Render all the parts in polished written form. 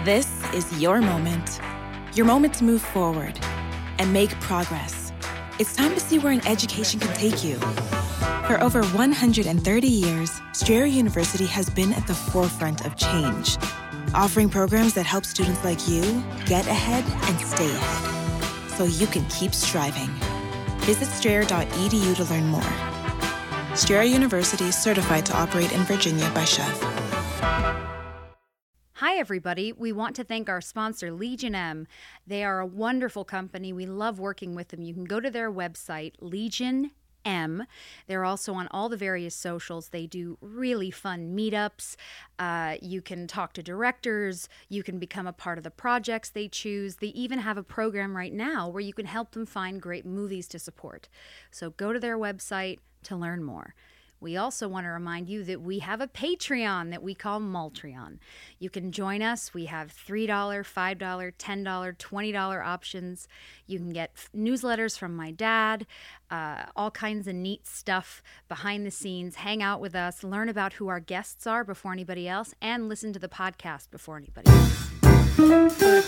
This is your moment. Your moment to move forward and make progress. It's time to see where an education can take you. For over 130 years, Strayer University has been at the forefront of change, offering programs that help students like you get ahead and stay ahead, so you can keep striving. Visit strayer.edu to learn more. Strayer University is certified to operate in Virginia by Chev. Hi, everybody. We want to thank our sponsor, Legion M. They are a wonderful company. We love working with them. You can go to their website, Legion M. They're also on all the various socials. They do really fun meetups. You can talk to directors. You can become a part of the projects they choose. They even have a program right now where you can help them find great movies to support. So go to their website to learn more. We also want to remind you that we have a Patreon that we call Maltreon. You can join us. We have $3, $5, $10, $20 options. You can get newsletters from my dad, all kinds of neat stuff behind the scenes, hang out with us, learn about who our guests are before anybody else, and listen to the podcast before anybody else. Go to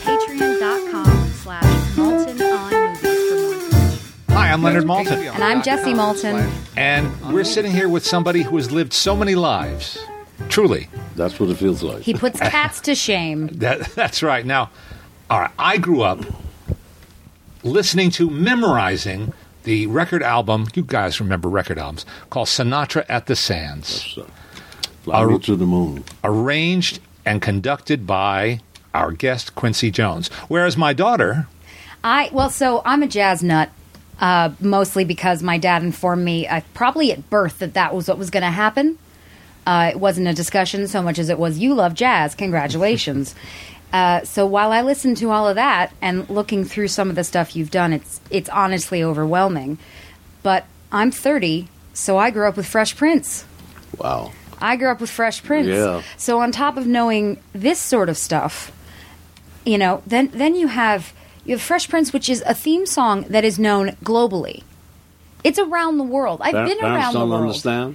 patreon.com/MaltonOnMovies for more information. Hi, I'm Leonard Maltin. And I'm Jesse Maltin. And we're sitting here with somebody who has lived so many lives. Truly. That's what it feels like. He puts cats to shame. That's right. Now, all right, I grew up listening to, memorizing the record album, you guys remember record albums, called Sinatra at the Sands. Yes, Fly Me to the Moon. Arranged and conducted by our guest, Quincy Jones. Whereas my daughter... So I'm a jazz nut. Mostly because my dad informed me, probably at birth, that was what was going to happen. It wasn't a discussion so much as it was, you love jazz, congratulations. So while I listened to all of that and looking through some of the stuff you've done, it's honestly overwhelming. But I'm 30, so I grew up with Fresh Prince. Wow. I grew up with Fresh Prince. Yeah. So on top of knowing this sort of stuff, then you have Fresh Prince, which is a theme song that is known globally. It's around the world. I've been around the world. Understand?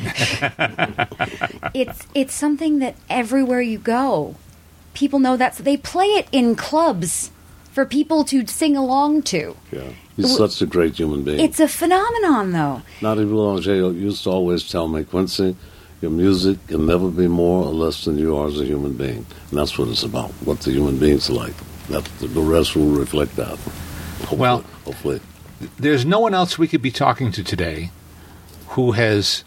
It's something that everywhere you go, people know that. They play it in clubs for people to sing along to. Yeah. He's such a great human being. It's a phenomenon, though. Nadia Boulanger used to always tell me, Quincy, your music can never be more or less than you are as a human being. And that's what it's about, what the human being's like. The rest will reflect that. Hopefully. There's no one else we could be talking to today who has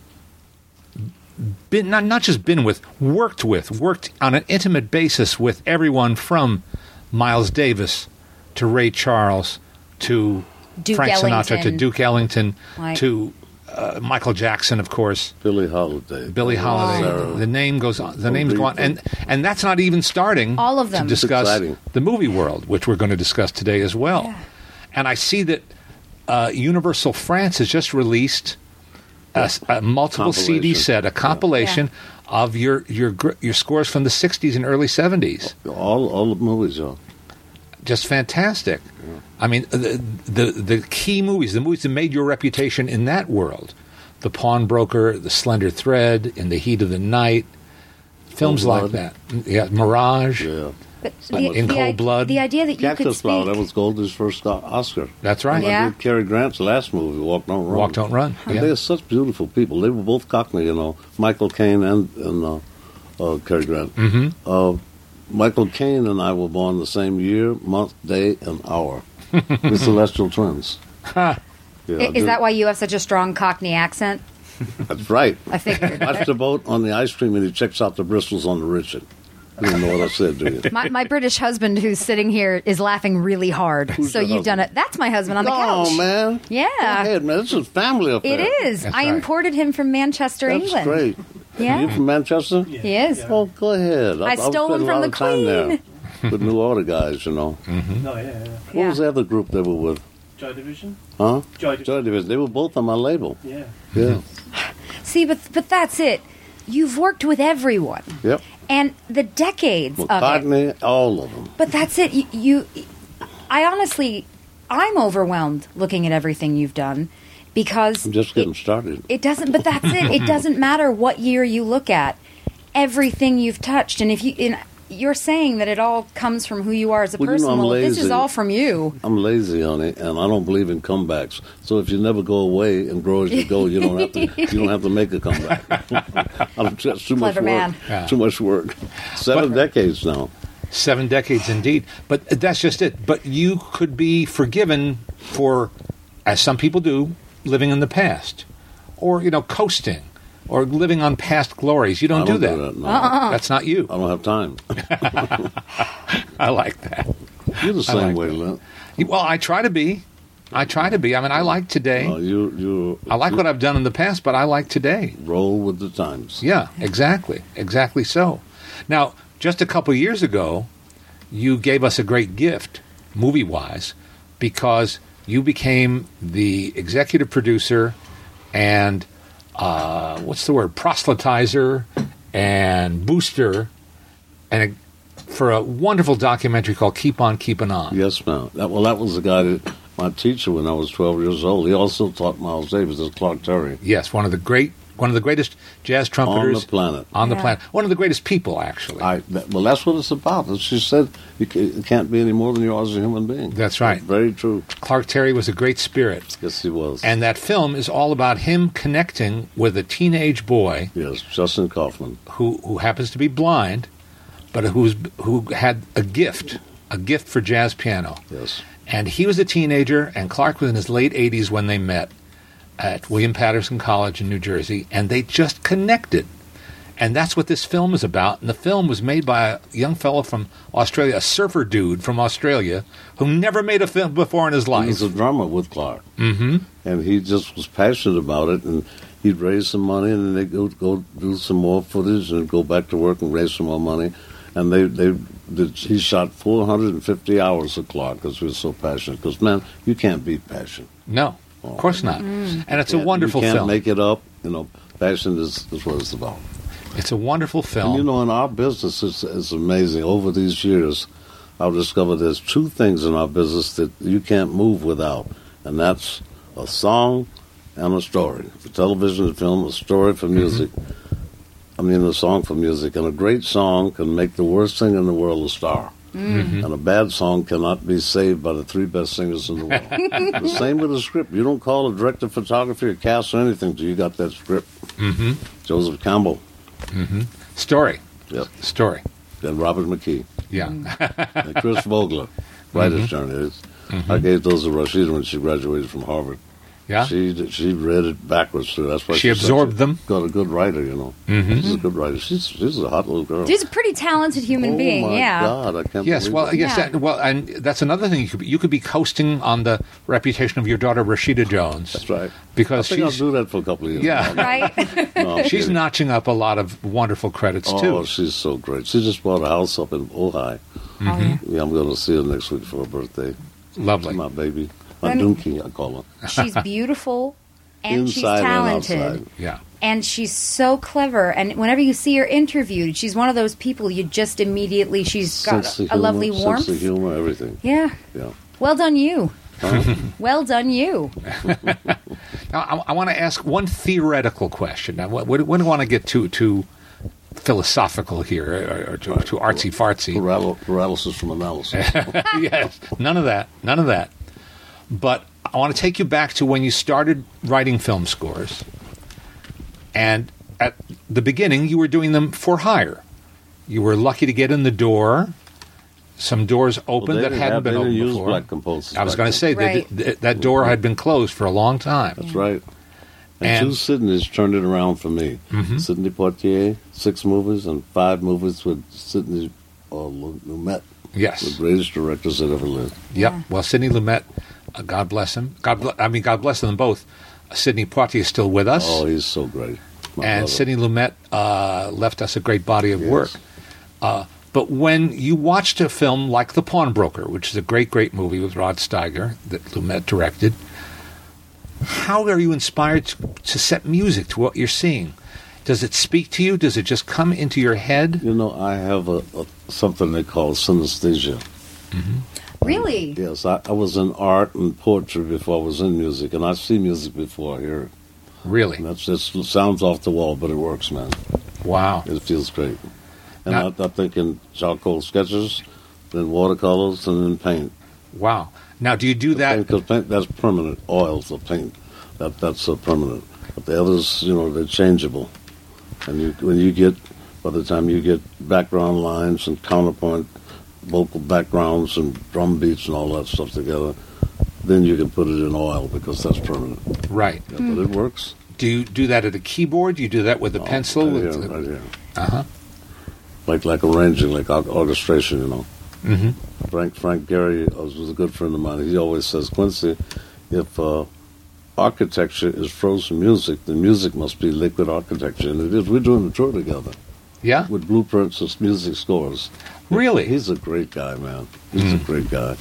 been, not just been with, worked on an intimate basis with everyone from Miles Davis to Ray Charles to Duke Frank Ellington. Sinatra to Duke Ellington Right. to Michael Jackson, of course. Billie Holiday. Wow. The name goes on. The names go on, and that's not even starting all of them to discuss exciting. The movie world, which we're going to discuss today as well. Yeah. And I see that Universal France has just released a multiple CD set, a compilation of your scores from the '60s and early '70s. All the movies, yeah. Just fantastic. Yeah. I mean, the key movies, the movies that made your reputation in that world, The Pawnbroker, The Slender Thread, In the Heat of the Night, films like that. Yeah, Mirage. Yeah. But In Cold Blood. The idea that you could Cactus Flower, speak... that was Goldie's first Oscar. That's right. Yeah. I did Cary Grant's last movie, Walk Don't Run. Walk Don't Run. And Yeah. they're such beautiful people. They were both Cockney, Michael Caine and Cary Grant. Mm-hmm. Michael Caine and I were born the same year, month, day, and hour. We're celestial twins. Yeah, Is that why you have such a strong Cockney accent? That's right. I figured. Watch the boat on the ice cream and he checks out the bristles on the Richard. You don't know what I said, do you? My British husband, who's sitting here, is laughing really hard. Who's so your you've done it. That's my husband on the couch. Oh, man. Yeah. Go ahead, man. This is family affair. It is. That's I right. imported him from Manchester, That's England. great. Yeah. You from Manchester? He is. Oh, go ahead. I stole him spent a from lot the of time Queen. there with New Order guys, Mm-hmm. No, yeah. What was the other group they were with? Joy Division? Huh? Joy Division. They were both on my label. Yeah. Yeah. See, but that's it. You've worked with everyone. Yep. And the decades of it. McCartney, all of them. But that's it. I'm overwhelmed looking at everything you've done because I'm just getting started. It doesn't. But that's it. It doesn't matter what year you look at. Everything you've touched, and if you, you're saying that it all comes from who you are as a Well, person. I'm Well, this is lazy. all from you. I'm lazy, honey, and I don't believe in comebacks. So if you never go away and grow as you go, you don't have to make a comeback. That's too much Clever man. work. Yeah. Too much work. 7 decades now. 7 decades indeed. But that's just it. But you could be forgiven for, as some people do, living in the past. Or, coasting. Or living on past glories. You don't, I don't that. do that, no. That's not you. I don't have time. I like that. You're the same like way, that. Lynn. Well, I try to be. I mean, I like today. I like what I've done in the past, but I like today. Roll with the times. Yeah, exactly. Exactly so. Now, just a couple years ago, you gave us a great gift, movie-wise, because you became the executive producer and, proselytizer and booster for a wonderful documentary called Keep On Keeping On. Yes, ma'am. That was the guy that my teacher when I was 12 years old. He also taught Miles Davis as Clark Terry. Yes, one of the greatest jazz trumpeters On the planet. On the planet. One of the greatest people, actually. That's what it's about. As she said, it can't be any more than you are as a human being. That's right. Very true. Clark Terry was a great spirit. Yes, he was. And that film is all about him connecting with a teenage boy. Yes, Justin Kaufman. Who happens to be blind, but who had a gift for jazz piano. Yes. And he was a teenager, and Clark was in his late 80s when they met at William Patterson College in New Jersey, and they just connected. And that's what this film is about. And the film was made by a young fellow from Australia, a surfer dude from Australia, who never made a film before in his life. He was a drummer with Clark. Mm-hmm. And he just was passionate about it, and he'd raise some money, and then they'd go do some more footage, and go back to work and raise some more money. And he shot 450 hours of Clark because he was so passionate. Because, man, you can't beat passion. No, of course not. And it's a wonderful film. You can't film. make it up. Passion is what it's about. It's a wonderful film. And, in our business, it's amazing. Over these years, I've discovered there's 2 things in our business that you can't move without. And that's a song and a story. For television and film, a story for music. A song for music. And a great song can make the worst thing in the world a star. Mm-hmm. And a bad song cannot be saved by the 3 best singers in the world. The same with a script. You don't call a director of photography or cast or anything till you got that script. Mm-hmm. Joseph Campbell. Mm-hmm. Story. Yep. Story. And Robert McKee. Yeah. And Chris Vogler. Writer's Journey. I gave those to Rashida when she graduated from Harvard. Yeah. She read it backwards too. That's why she absorbed them. Got a good writer, Mm-hmm. She's a good writer. She's a hot little girl. She's a pretty talented human being. Oh my yeah. God, I can't. Yes, believe well, it. yes, and that's another thing. You could be coasting on the reputation of your daughter Rashida Jones. That's right. Because I think she's I'll do that for a couple of years. Yeah. Right. No, I'm she's kidding. notching up a lot of wonderful credits too. Oh, she's so great. She just bought a house up in Ojai. Mm-hmm. Yeah, I'm going to see her next week for her birthday. Lovely. My baby, my donkey, I call her. She's beautiful and she's Inside and talented. outside. Yeah. And she's so clever. And whenever you see her interviewed, she's one of those people you just immediately, she's got Sense of a lovely humor, warmth. sense of humor, everything. Yeah. Yeah. Well done, you. Huh? Well done, you. Now, I want to ask one theoretical question. Now, we don't want to get too philosophical here or too artsy fartsy. Paralysis from analysis. Yes, none of that. But I want to take you back to when you started writing film scores. And at the beginning, you were doing them for hire. You were lucky to get in the door. Some doors opened Well, that hadn't been opened use before. black composers. I was going to say Right. that door had been closed for a long time. That's right. And- And 2 Sydneys turned it around for me. Mm-hmm. Sidney Poitier, 6 movies, and 5 movies with Sidney Lumet, the Yes. greatest directors that ever lived. Yep. Well, Sidney Lumet, God bless him. God bless them both. Sidney Poitier is still with us. Oh, he's so great. My And brother. Sidney Lumet left us a great body of Yes. work. But when you watched a film like The Pawnbroker, which is a great, great movie with Rod Steiger that Lumet directed, how are you inspired to set music to what you're seeing? Does it speak to you? Does it just come into your head? I have something they call synesthesia. Really? Yes, I was in art and poetry before I was in music, and I see music before I hear it. Really? And that's just sounds off the wall, but it works, man. Wow. It feels great. And I think in charcoal sketches, then watercolors, and then paint. Wow. Now, do you do that? Because paint, that's permanent. Oils of paint, that's permanent. But the others, they're changeable. And by the time you get background lines and counterpoint, vocal backgrounds and drum beats and all that stuff together, then you can put it in oil because that's permanent. Right. Yeah, but it works. Do you do that at a keyboard? Do you do that with a pencil? Right here. Uh-huh. Like arranging, like orchestration, Mm-hmm. Frank Gehry was a good friend of mine. He always says, Quincy, if architecture is frozen music, then music must be liquid architecture. And it is. We're doing a tour together. Yeah? With blueprints of music scores. Really? He's a great guy, man. He's a great guy.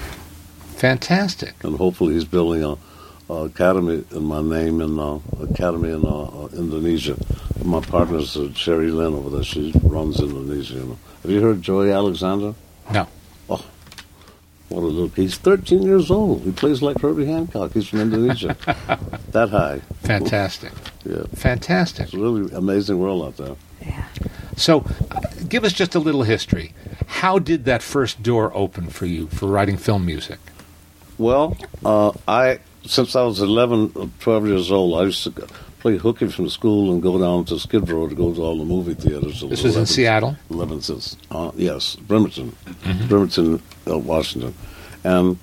Fantastic. And hopefully he's building a academy in my name in academy in Indonesia. My partner's Sherry Lynn over there. She runs Indonesia. Have you heard Joey Alexander? No. Oh, what a little. He's 13 years old. He plays like Herbie Hancock. He's from Indonesia. That high. Fantastic. Yeah. Fantastic. It's a really amazing world out there. Yeah. So, give us just a little history. How did that first door open for you for writing film music? Well, since I was 11 or 12 years old, I used to play hooky from school and go down to Skid Row to go to all the movie theaters. This was in Seattle? Yes, Bremerton, Washington. And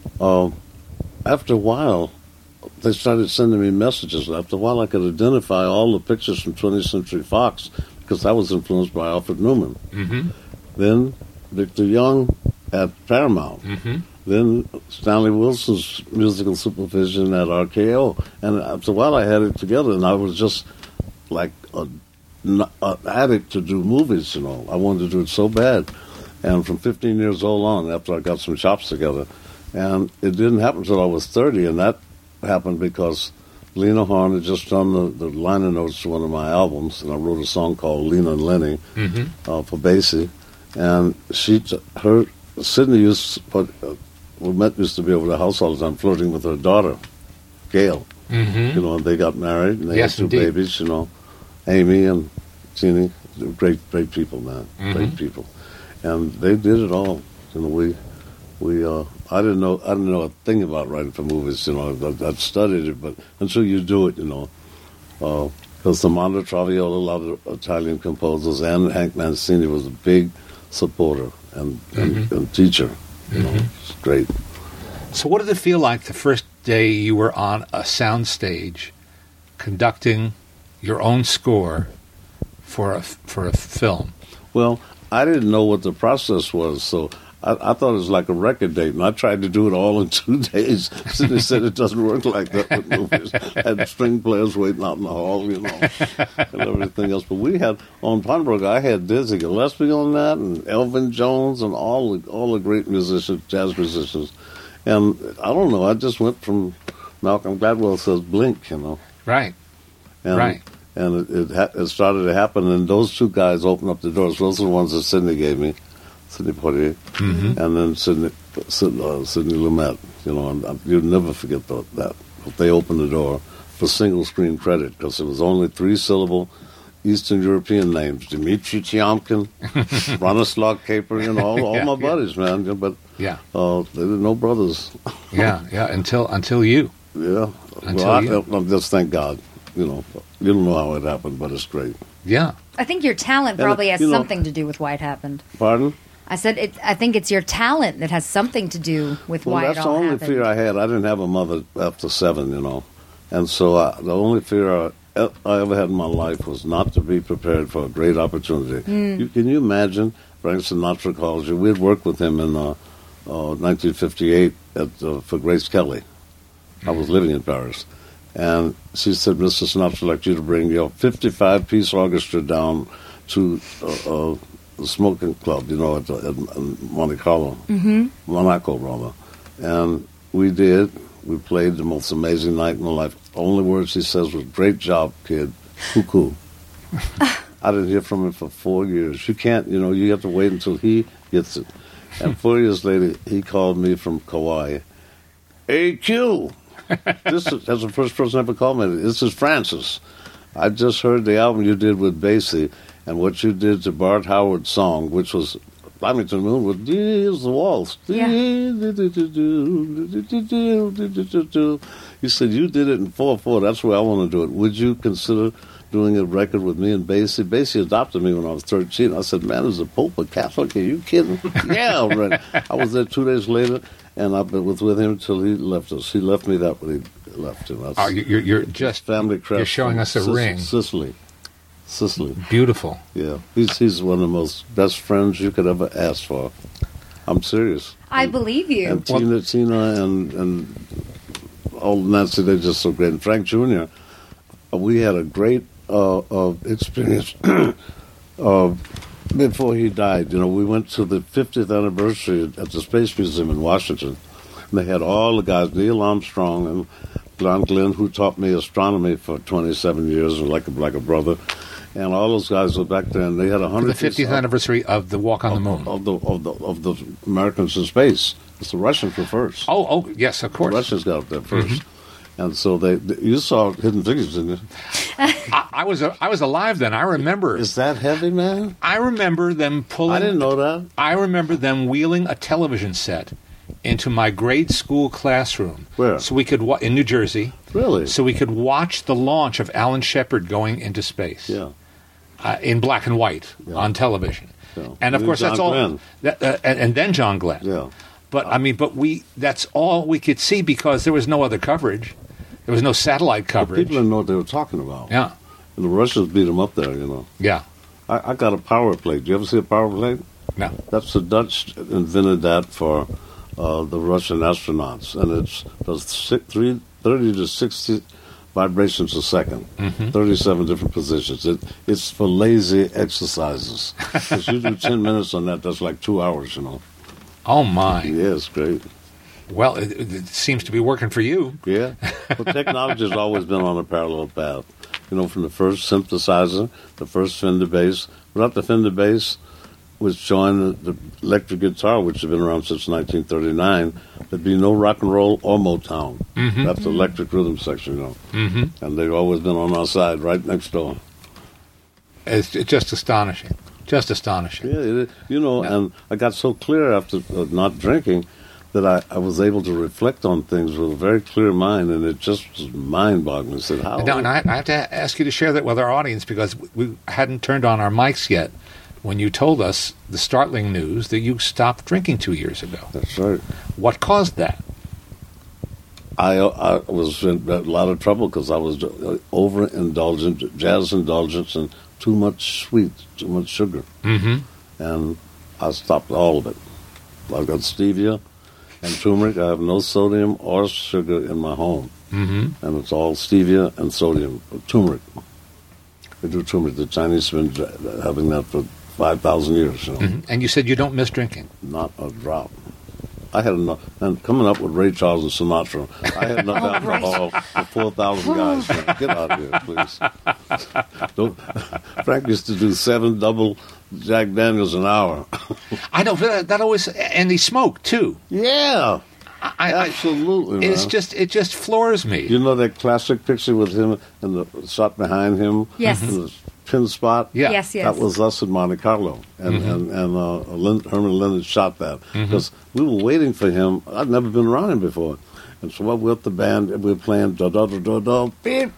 after a while, they started sending me messages. After a while, I could identify all the pictures from 20th Century Fox because I was influenced by Alfred Newman. Mm-hmm. Then Victor Young at Paramount. Mm-hmm. Then Stanley Wilson's musical supervision at RKO. And after a while, I had it together, and I was just like an addict to do movies, I wanted to do it so bad. And from 15 years old on, after I got some chops together, and it didn't happen until I was 30, and that happened because Lena Horne had just done the liner notes to one of my albums, and I wrote a song called Lena and Lenny for Basie. And Sydney used to be over the house all the time, flirting with her daughter, Gail. Mm-hmm. And they got married, and they Yes, had two indeed. babies. Amy and Jeannie, great people, man, great people, and they did it all. I didn't know a thing about writing for movies. I'd studied it, but until you do it, because Mondo Traviola, a lot of Italian composers, and Hank Mancini was a big supporter and teacher. It's great. So what did it feel like the first day you were on a sound stage conducting your own score for a film? Well, I didn't know what the process was, so I thought it was like a record date, and I tried to do it all in 2 days. They said it doesn't work like that with movies. I had string players waiting out in the hall, and everything else. But we had, on Pawnbrook, I had Dizzy Gillespie on that, and Elvin Jones, and all the great musicians, jazz musicians. And I don't know, I just went from Malcolm Gladwell says Blink, Right. And, Right. And it started to happen, and those two guys opened up the doors. Those are the ones that Sidney gave me. Sidney Poitier, and then Sidney Lumet, and you'd never forget that. But they opened the door for single screen credit because it was only 3-syllable Eastern European names: Dmitri Tiomkin, Bronislaw Kaper, all my buddies, man. But Yeah. they didn't know brothers. Yeah. Until you. Yeah. I just thank God. You don't know how it happened, but it's great. Yeah. I think your talent probably has something to do with why it happened. Pardon? I said, I think it's your talent that has something to do with why it all happened. Well, that's the only fear I had. I didn't have a mother after 7, And so the only fear I ever had in my life was not to be prepared for a great opportunity. Can you imagine? Frank Sinatra calls you. We had worked with him in 1958 for Grace Kelly. I was living in Paris. And she said, Mr. Sinatra, I'd like you to bring your 55-piece orchestra down to the smoking club, at Monte Carlo, Monaco, rather. And we did. We played the most amazing night in my life. The only word she says was, great job, kid. Cuckoo. I didn't hear from him for 4 years. You can't, you have to wait until he gets it. And 4 years later, he called me from Kauai. Hey, Q. That's the first person ever called me. This is Francis. I just heard the album you did with Basie, And what you did to Bart Howard's song, which was Fly Me to the Moon, was "Here's the Waltz." Yeah. You said you did it in 4/4. That's where I want to do it. Would you consider doing a record with me and Basie? Basie adopted me when I was 13. I said, "Man, is the Pope a Catholic? Are you kidding?" Yeah, right. I was there 2 days later, and I was with him until he left us. He left me that when he left him. Oh, you're just family crest. You're showing us a ring. Sicily. Beautiful. Yeah, he's one of the most best friends you could ever ask for. I'm serious. I believe you. And Tina and old Nancy, they're just so great. And Frank Jr., we had a great experience before he died. You know, we went to the 50th anniversary at the Space Museum in Washington. And they had all the guys, Neil Armstrong and John Glenn, who taught me astronomy for 27 years, like a brother. And all those guys were back there, and they had 100. The 50th anniversary of the Walk on the Moon. Of the Americans in space. It's the Russians were first. Oh, yes, of course. The Russians got up there 1st. And so you saw Hidden Figures, didn't you? I was alive then. I remember. Is that heavy, man? I remember them pulling. I didn't know that. I remember them wheeling a television set into my grade school classroom. Where? So we could in New Jersey. Really? So we could watch the launch of Alan Shepard going into space. Yeah. In black and white on television. Yeah. And of course, John that's all. Glenn. And then John Glenn. Yeah. But that's all we could see because there was no other coverage. There was no satellite coverage. People didn't know what they were talking about. Yeah. And the Russians beat them up there, you know. Yeah. I got a power plate. Do you ever see a power plate? No. That's the Dutch invented that for the Russian astronauts. And it does 30 to 60 vibrations a second, 37 different positions. It's for lazy exercises. If you do 10 minutes on that, that's like 2 hours, you know. Oh, my. Yeah, it's great. Well, it seems to be working for you. Yeah. Well, technology has always been on a parallel path. You know, from the first synthesizer, the first Fender bass. Without the Fender bass, which joined the electric guitar, which has been around since 1939, there'd be no rock and roll or Motown. That's the electric rhythm section, you know. And they've always been on our side, right next door. It's just astonishing. Just astonishing. Yeah, you know, and I got so clear after not drinking that I was able to reflect on things with a very clear mind, and it just was mind-boggling. I said, how? No, and I have to ask you to share that with our audience because we hadn't turned on our mics yet when you told us the startling news that you stopped drinking 2 years ago. That's right. What caused that? I was in a lot of trouble because I was overindulgent, jazz indulgence, and too much sweet, too much sugar. And I stopped all of it. I've got stevia and turmeric. I have no sodium or sugar in my home. And it's all stevia and sodium, turmeric. They do turmeric. The Chinese have been having that for 5,000 years. You know? And you said you don't miss drinking. Not a drop. I had enough. And coming up with Ray Charles and Sinatra, I had enough alcohol for 4,000 guys. Man, get out of here, please. Frank used to do 7 double Jack Daniels an hour. I know that always, and he smoked too. Yeah, absolutely. It's man. it just floors me. You know that classic picture with him and the shot behind him? Yes. And the pin spot? Yeah. Yes. That was us in Monte Carlo. And Herman Lennon shot that. Because we were waiting for him. I'd never been around him before. And so we're with the band, and we're playing da-da-da-da-da, beep,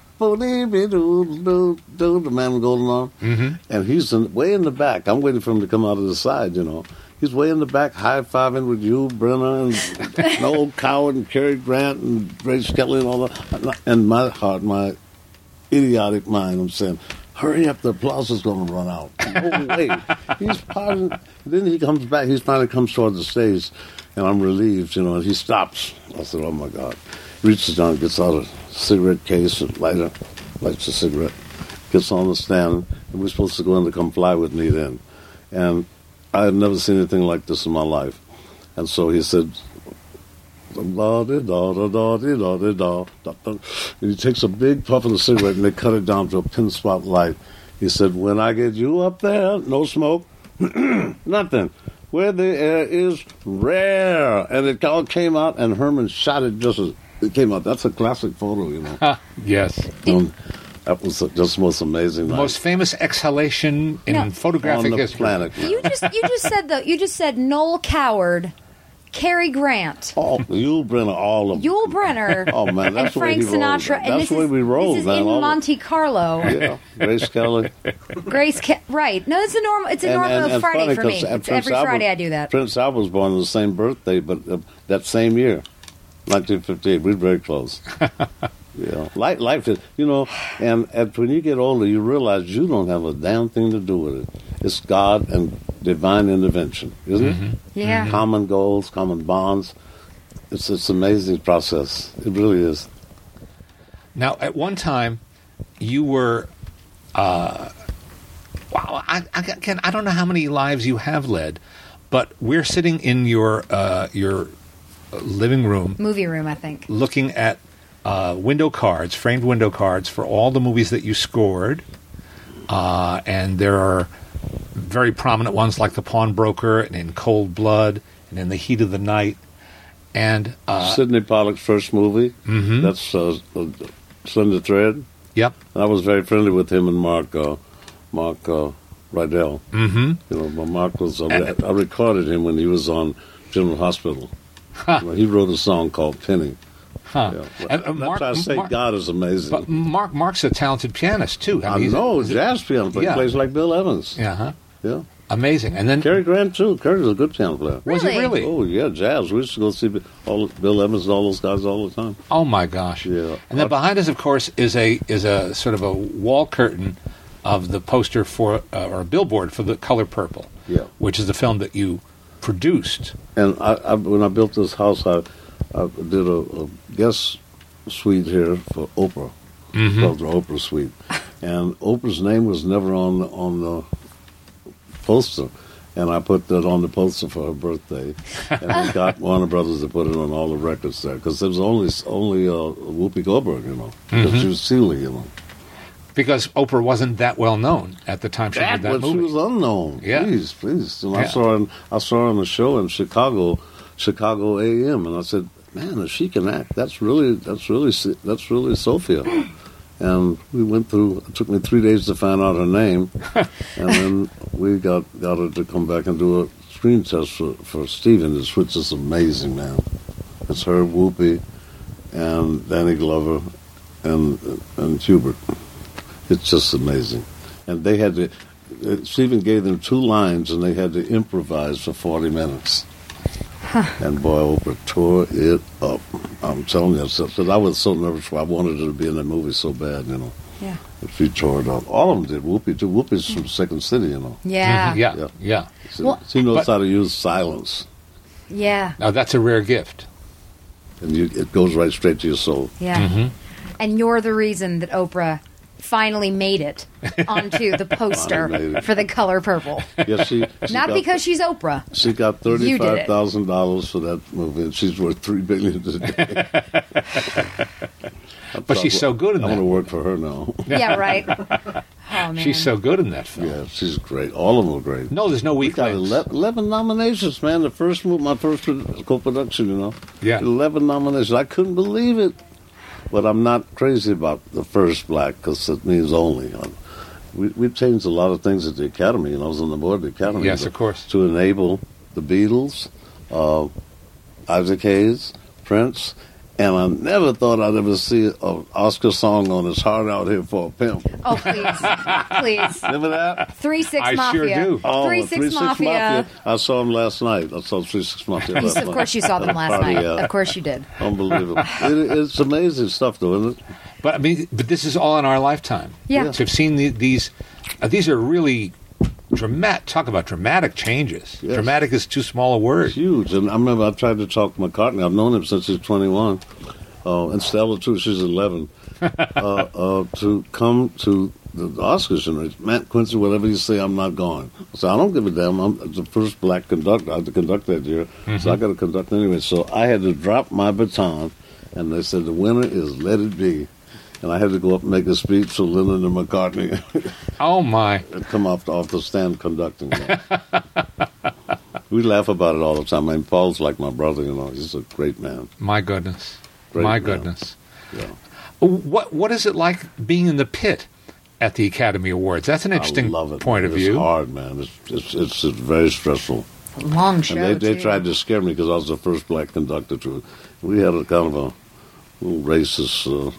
the man with golden arm. And he's way in the back. I'm waiting for him to come out of the side, you know. He's way in the back, high-fiving with you, Brenner, and Noel Coward, and Cary Grant, and Grace Kelly, and all that. And my heart, my idiotic mind, I'm saying, hurry up, the applause is going to run out. No way. He's parting. Then he comes back. He finally comes toward the stage, and I'm relieved, you know, and he stops. I said, oh, my God. Reaches down, gets out a cigarette case, and lights a cigarette, gets on the stand, and we're supposed to go in to come fly with me then. And I had never seen anything like this in my life. And so he said, da-da-da-da-da-da-da-da. And he takes a big puff of the cigarette, and they cut it down to a pin spot light. He said, when I get you up there, no smoke, nothing. Where the air is rare. And it all came out, and Herman shot it just as it came out. That's a classic photo, you know. Yes. That was just the most amazing The night most famous exhalation in No. photographic on the history. planet. Man. You just said Noel Coward, Cary Grant, Oh, Yul Brynner, all of them. Yul Brynner, Oh, man, that's and the way Frank he rolled, Sinatra. man. And That's this the way is, we rolled, this is man. in All of- Monte Carlo. Yeah, Grace Kelly. Right. No, it's a normal Friday funny for me. 'cause, It's Prince every Albert- Friday I do that. Prince Albert was born on the same birthday, but that same year, 1958. We're very close. Yeah, life is, and when you get older, you realize you don't have a damn thing to do with it. It's God and divine intervention, isn't it? Yeah. Common goals, common bonds. It's an amazing process. It really is. Now, at one time, you were. Wow, I don't know how many lives you have led, but we're sitting in your living room, Movie room, I think. looking at window cards, framed window cards for all the movies that you scored, and there are very prominent ones like The Pawnbroker and In Cold Blood and In the Heat of the Night, and Sidney Pollack's first movie. That's Slender Thread. yep, I was very friendly with him and Mark Rydell. But Mark was. I recorded him when he was on General Hospital. He wrote a song called Penny. huh? Yeah. And, That's why I say God is amazing. But Mark's a talented pianist too. I he's know, jazz piano player. Yeah. He plays like Bill Evans. Yeah, huh? Yeah. Amazing. And then Cary Grant, too. Cary's a good piano player. was it Really? really? Oh, yeah, jazz. We used to go see Bill Evans and all those guys all the time. Oh my gosh! Yeah. And then behind us, of course, is a sort of a wall curtain of the poster for or a billboard for The Color Purple. Yeah. Which is the film that you produced. And when I built this house, I did a guest suite here for Oprah, called the Oprah Suite. And Oprah's name was never on the poster. And I put that on the poster for her birthday. And I got Warner Brothers to put it on all the records there. Because there was only Whoopi Goldberg, because she was Seeley, Because Oprah wasn't that well known at the time she did that But she movie. was unknown. Yeah. Please. And Yeah. I saw her on the show in Chicago AM, and I said, "Man, if she can act, that's really Sophia." And we went through. It took me 3 days to find out her name, and then we got her to come back and do a screen test for Stevens, which is amazing, man. It's her, Whoopi, and Danny Glover, and Hubert. It's just amazing. And they had to, Stephen gave them 2 lines and they had to improvise for 40 minutes. And boy, Oprah tore it up. I'm telling you. Because I was so nervous. I wanted her to be in that movie so bad, Yeah. She tore it up. All of them did. Whoopi, too. Whoopi's from Second City, Yeah. Mhm, yeah. She knows But- how to use silence. Yeah. Now that's a rare gift. And it goes right straight to your soul. Yeah. And you're the reason that Oprah finally made it onto the poster Finally made it. for The Color Purple. Yeah, she Not got, because she's Oprah. she got You did it. $35,000 for that movie, and she's worth $3 billion today. But she's so good in I want to that. work for her now. Yeah, right. Oh, man. She's so good in that film. Yeah, she's great. All of them are great. No, there's no We weak got links. 11 nominations, man. My first co-production, Yeah. 11 nominations. I couldn't believe it. But I'm not crazy about the first black because it means only. We've changed a lot of things at the Academy, and I was on the board of the Academy. Yes, but of course. To enable the Beatles, Isaac Hayes, Prince, and I never thought I'd ever see an Oscar song on His Heart Out Here for a Pimp. Oh, please. Remember that? 3-6 I Mafia. sure do. 3-6 Mafia. I saw him last night. I saw 3-6 Mafia. last Of night. course you saw them At a last party, night. yeah. Of course you did. Unbelievable. It's amazing stuff, though, isn't it? But I mean, this is all in our lifetime. Yeah. To have seen these are really dramatic. Talk about dramatic changes. Yes. Dramatic is too small a word. It's huge. And I remember I tried to talk to McCartney. I've known him since he's 21. And Stella, too, she's 11. To come to the Oscars. And Matt Quincy, whatever you say, I'm not going. So I don't give a damn. I'm the first black conductor. I had to conduct that year. So I got to conduct anyway. So I had to drop my baton. And they said, the winner is Let It Be. And I had to go up and make a speech so Lennon and McCartney Oh my! had come off the stand conducting. We laugh about it all the time. I mean, Paul's like my brother, He's a great man. My goodness. Great My man. goodness. Yeah. What is it like being in the pit at the Academy Awards? That's an interesting I love it, point man. of view. It's hard, man. It's very stressful. Long show. And they too. tried to scare me because I was the first black conductor to it. We had a kind of a little racist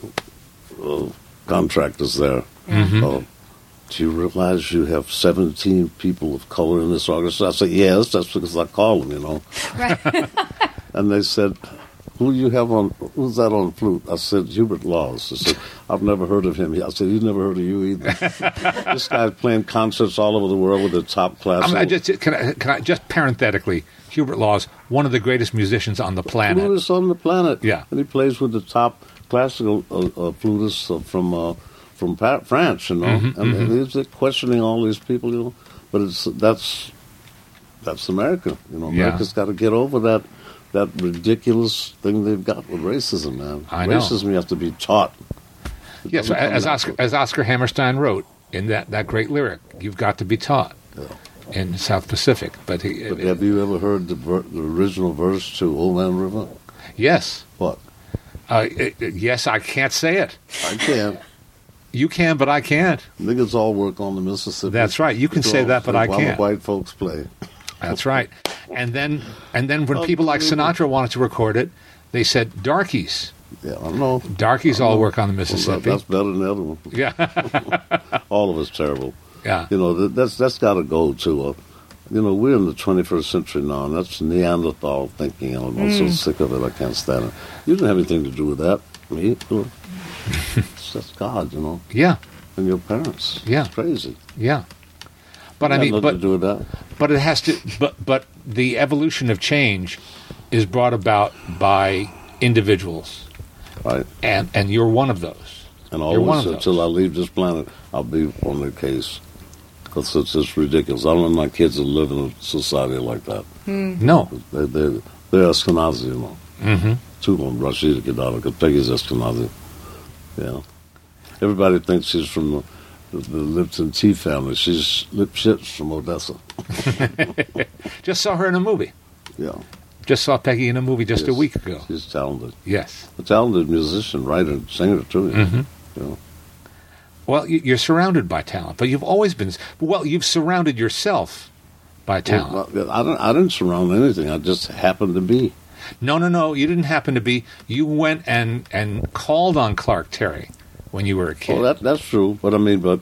contractors there. Do you realize you have 17 people of color in this orchestra? I said, yes, that's because I called them, Right. And they said, who's that on flute? I said, Hubert Laws. I said, I've never heard of him. I said, he's never heard of you either. This guy's playing concerts all over the world with the top class. Can I just parenthetically, Hubert Laws, one of the greatest musicians on the planet. Flutist on the planet. Yeah. And he plays with the top classical flutists from France, and he's questioning all these people, but that's America, America's got to get over that ridiculous thing they've got with racism, man. I know. Racism you have to be taught. Yes, as Oscar Hammerstein wrote in that great lyric, you've got to be taught in South Pacific. But have you ever heard the original verse to Old Man River? Yes. What? Yes, I can't say it. I can't. You can, but I can't. Niggas all work on the Mississippi. That's right. You can say that, but I while can't. the white folks play. That's right. And then when people like Sinatra wanted to record it, they said darkies. Yeah, I know. Darkies all work on the Mississippi. Well, that's better than the other one. Yeah. All of it's terrible. Yeah. That's got to go to. We're in the 21st century now, and that's Neanderthal thinking. I'm so sick of it. I can't stand it. You didn't have anything to do with that. Me? That's God, Yeah. And your parents. Yeah. It's crazy. Yeah. But I mean, to do with that. But it has to. But the evolution of change is brought about by individuals, Right. And you're one of those. And You're one always of until I leave this planet, I'll be on the case. Because it's just ridiculous. I don't want my kids to live in a society like that. No. They're Ashkenazi, Mm-hmm. Two of them, Rashida Gadala, because Peggy's Ashkenazi. Yeah. Everybody thinks she's from the Lipton tea family. She's Lipschitz from Odessa. Just saw her in a movie. Yeah. Just saw Peggy in a movie just a week ago. She's talented. Yes. A talented musician, writer, singer, too. Mm-hmm. Well, you're surrounded by talent, but you've always been... Well, you've surrounded yourself by talent. Well, I didn't surround anything. I just happened to be. No. You didn't happen to be. You went and called on Clark Terry when you were a kid. Well, that's true. But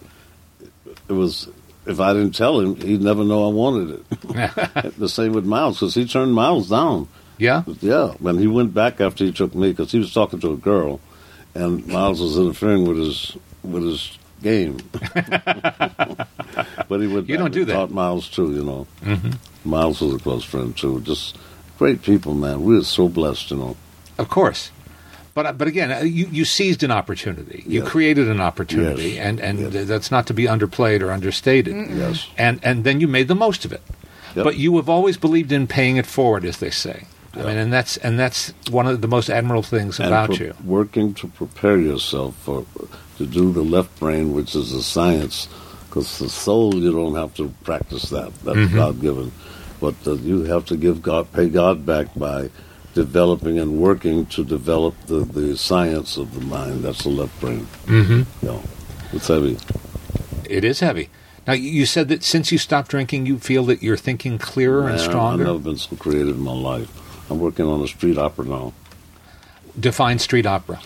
it was... If I didn't tell him, he'd never know I wanted it. The same with Miles, because he turned Miles down. Yeah? Yeah. When he went back after he took me, because he was talking to a girl, and Miles was interfering with his game. But he went You back don't do and that. taught Miles, too, Mm-hmm. Miles was a close friend, too. Just great people, man. We were so blessed, Of course. But again, you seized an opportunity. You Yes. created an opportunity, Yes. and Yes. that's not to be underplayed or understated. Yes. And then you made the most of it. Yep. But you have always believed in paying it forward, as they say. Yep. I mean, and that's one of the most admirable things about you. Working to prepare yourself to do the left brain, which is a science, because the soul, you don't have to practice that. That's Mm-hmm. God-given. But you have to pay God back by developing and working to develop the science of the mind. That's the left brain. Mm-hmm. It's heavy. It is heavy. Now, you said that since you stopped drinking, you feel that you're thinking clearer and stronger. I've never been so creative in my life. I'm working on a street opera now. Define street opera.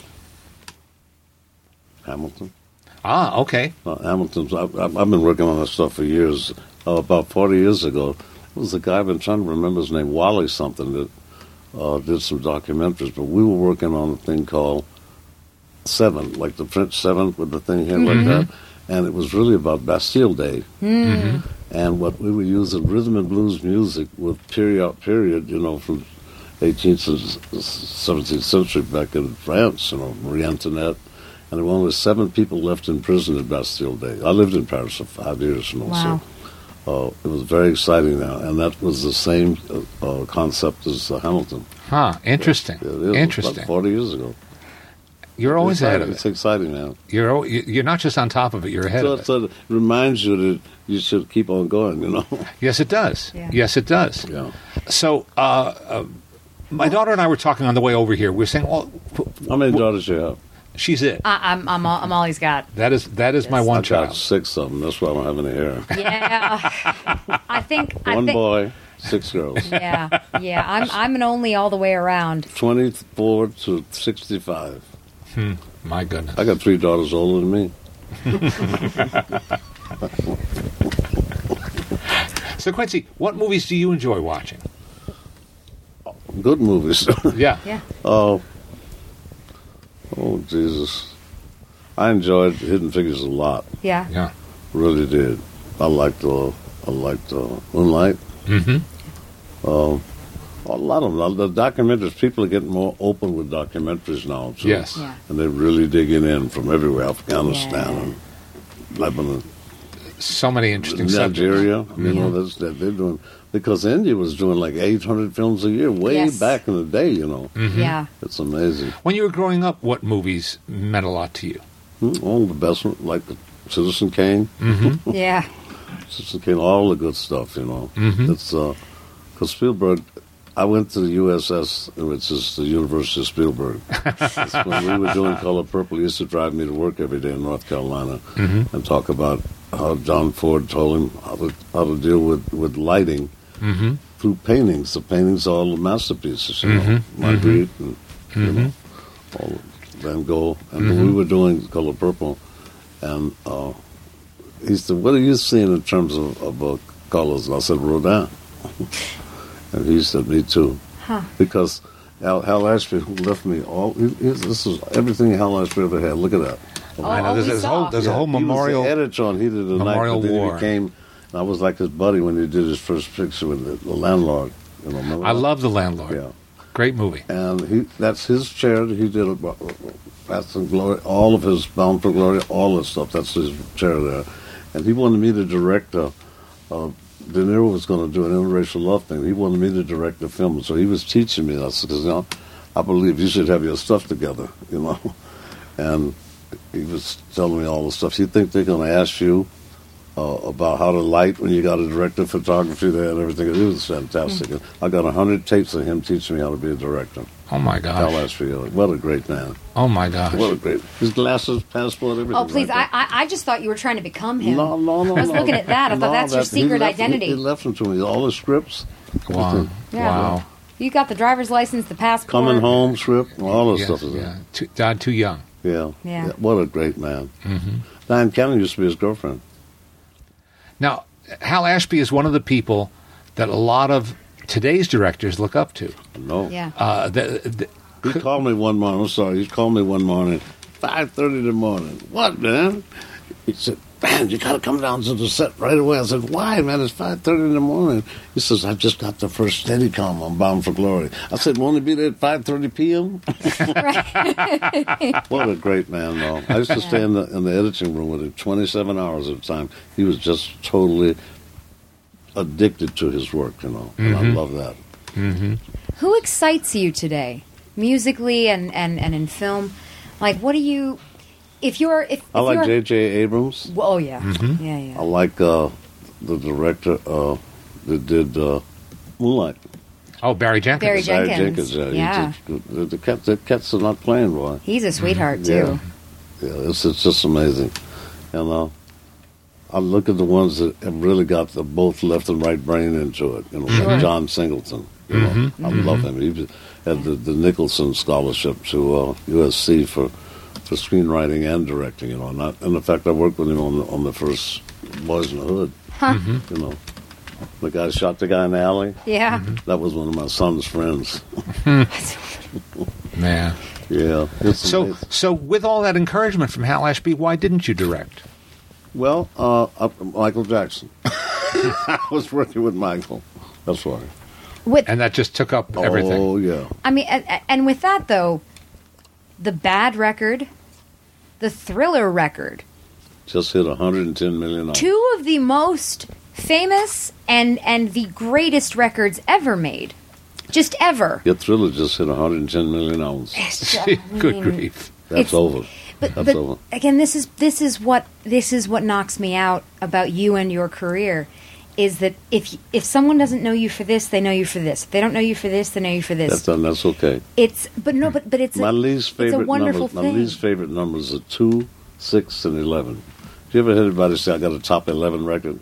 Hamilton. Ah, okay. Hamilton's. I've been working on that stuff for years. About 40 years ago, there was a guy, I've been trying to remember his name, Wally something, that did some documentaries, but we were working on a thing called Seven, like the French Seven with the thing here like that, and it was really about Bastille Day. Mm-hmm. And what we were using, rhythm and blues music with period, from 18th and 17th century back in France, Marie Antoinette, and there were only 7 people left in prison at Bastille Day. I lived in Paris for 5 years, Wow. so it was very exciting now, and that was the same concept as Hamilton. Huh, interesting. It is. Interesting. About 40 years ago. You're always ahead of It's it. exciting, man. You're not just on top of it, you're ahead of it. So it reminds you that you should keep on going, Yes, it does. Yeah. Yes, it does. Yeah. So, my daughter and I were talking on the way over here. We were saying, well, How many daughters you have? She's it. I'm all he's got. That is my one I've got child. 6 of them. That's why I don't have any hair. Yeah. I think One boy, 6 girls. Yeah. I'm an only all the way around. 24 to 65. My goodness. I got 3 daughters older than me. So, Quincy, what movies do you enjoy watching? Good movies. Yeah. Yeah. Oh, Jesus. I enjoyed Hidden Figures a lot. Yeah. Yeah. Really did. I liked Moonlight. Mm-hmm. A lot of them. The documentaries, people are getting more open with documentaries now, too. Yes. Yeah. And they're really digging in from everywhere, Afghanistan and Lebanon, So many interesting subjects. Nigeria. You know, they're doing, because India was doing like 800 films a year way Yes. back in the day, you know. Yeah. It's amazing. When you were growing up, what movies meant a lot to you? All the best one, like Citizen Kane. Yeah. Citizen Kane, all the good stuff, you know. Mm-hmm. It's, because Spielberg, I went to the USS, which is the University of Spielberg. It's when we were doing Color Purple, he used to drive me to work every day in North Carolina and talk about how John Ford told him how to deal with lighting through paintings. The paintings are all the masterpieces, you know, Magritte and you know, all of Van Gogh. And when we were doing Color Purple, and he said, "What are you seeing in terms of colors?" And I said, "Rodin." And he said, "Me too." Huh. Because Hal Ashby, who left me this is everything Hal Ashby ever had. Look at that. I know there's a whole memorial. He was the editor on He Did the Memorial Night, but then War. he became, and I was like his buddy when he did his first picture with the landlord. You know, remember I that? love The Landlord. Yeah. Great movie. And that's his chair that he did about Paths and Glory, all of his Bound for Glory, all that stuff. That's his chair there. And he wanted me to direct De Niro was going to do an interracial love thing. He wanted me to direct the film. So he was teaching me. I said, because, you know, I believe you should have your stuff together, you know. And he was telling me all the stuff. You think they're going to ask you about how to light when you got a director of photography there and everything? It was fantastic. And I got 100 tapes of him teaching me how to be a director. Oh, my Hal gosh. Ashby, what a great man. Oh, my gosh. What a great, his glasses, passport, everything. Oh, please. right there. I just thought you were trying to become him. No. I was looking at that. I thought that's your secret identity. He left them to me. All the scripts. Wow. Yeah. Wow. You got the driver's license, the passport. Coming home script, all the Yes, stuff is there. yeah. Died too young. Yeah. Yeah. What a great man. Diane Cannon used to be his girlfriend. Now, Hal Ashby is one of the people that a lot of today's directors look up to. No. Yeah. He called me one morning. I'm sorry. He called me one morning, 5:30 in the morning. What, man? He said, "Man, you got to come down to the set right away." I said, "Why, man? It's 5:30 in the morning." He says, "I just got the first Steadicam on Bound for Glory." I said, "Won't he be there at 5:30 p.m.?" What a great man, though. I used to stay in the editing room with him 27 hours at a time. He was just totally addicted to his work, you know. And I love that. Who excites you today, musically and in film? Like, what do you? If I like J.J. Abrams. Well, oh yeah, yeah. I like the director that did Moonlight. Oh, Barry Jenkins. Barry Jenkins. Yeah. The cats are not playing, boy. He's a sweetheart too. Yeah, it's just amazing. And I look at the ones that have really got the both left and right brain into it. You know, like John Singleton. You know, I love him. He had the Nicholson Scholarship to USC for screenwriting and directing. You know, and in fact, I worked with him on the first Boys in the Hood. You know, the guy shot the guy in the alley. Yeah. That was one of my son's friends. Man. Yeah. It's amazing. So with all that encouragement from Hal Ashby, why didn't you direct? Well, Michael Jackson. I was working with Michael. That's why. And that just took up everything. Oh, yeah. I mean, and with that though, the Bad record, the Thriller record, Just hit 110 million. two of the most famous and the greatest records ever made, just ever. Your Thriller just hit 110 million albums. Good grief. That's over. But over. again, this is what knocks me out about you and your career is that if someone doesn't know you for this, they know you for this. If they don't know you for this, they know you for this. That's okay. It's but it's my least favorite it's a wonderful numbers, thing. My least favorite numbers are 2, 6, and 11. You ever heard anybody say I got a top 11 record?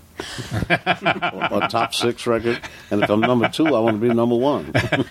or top 6 record? And if I'm number 2, I want to be number 1.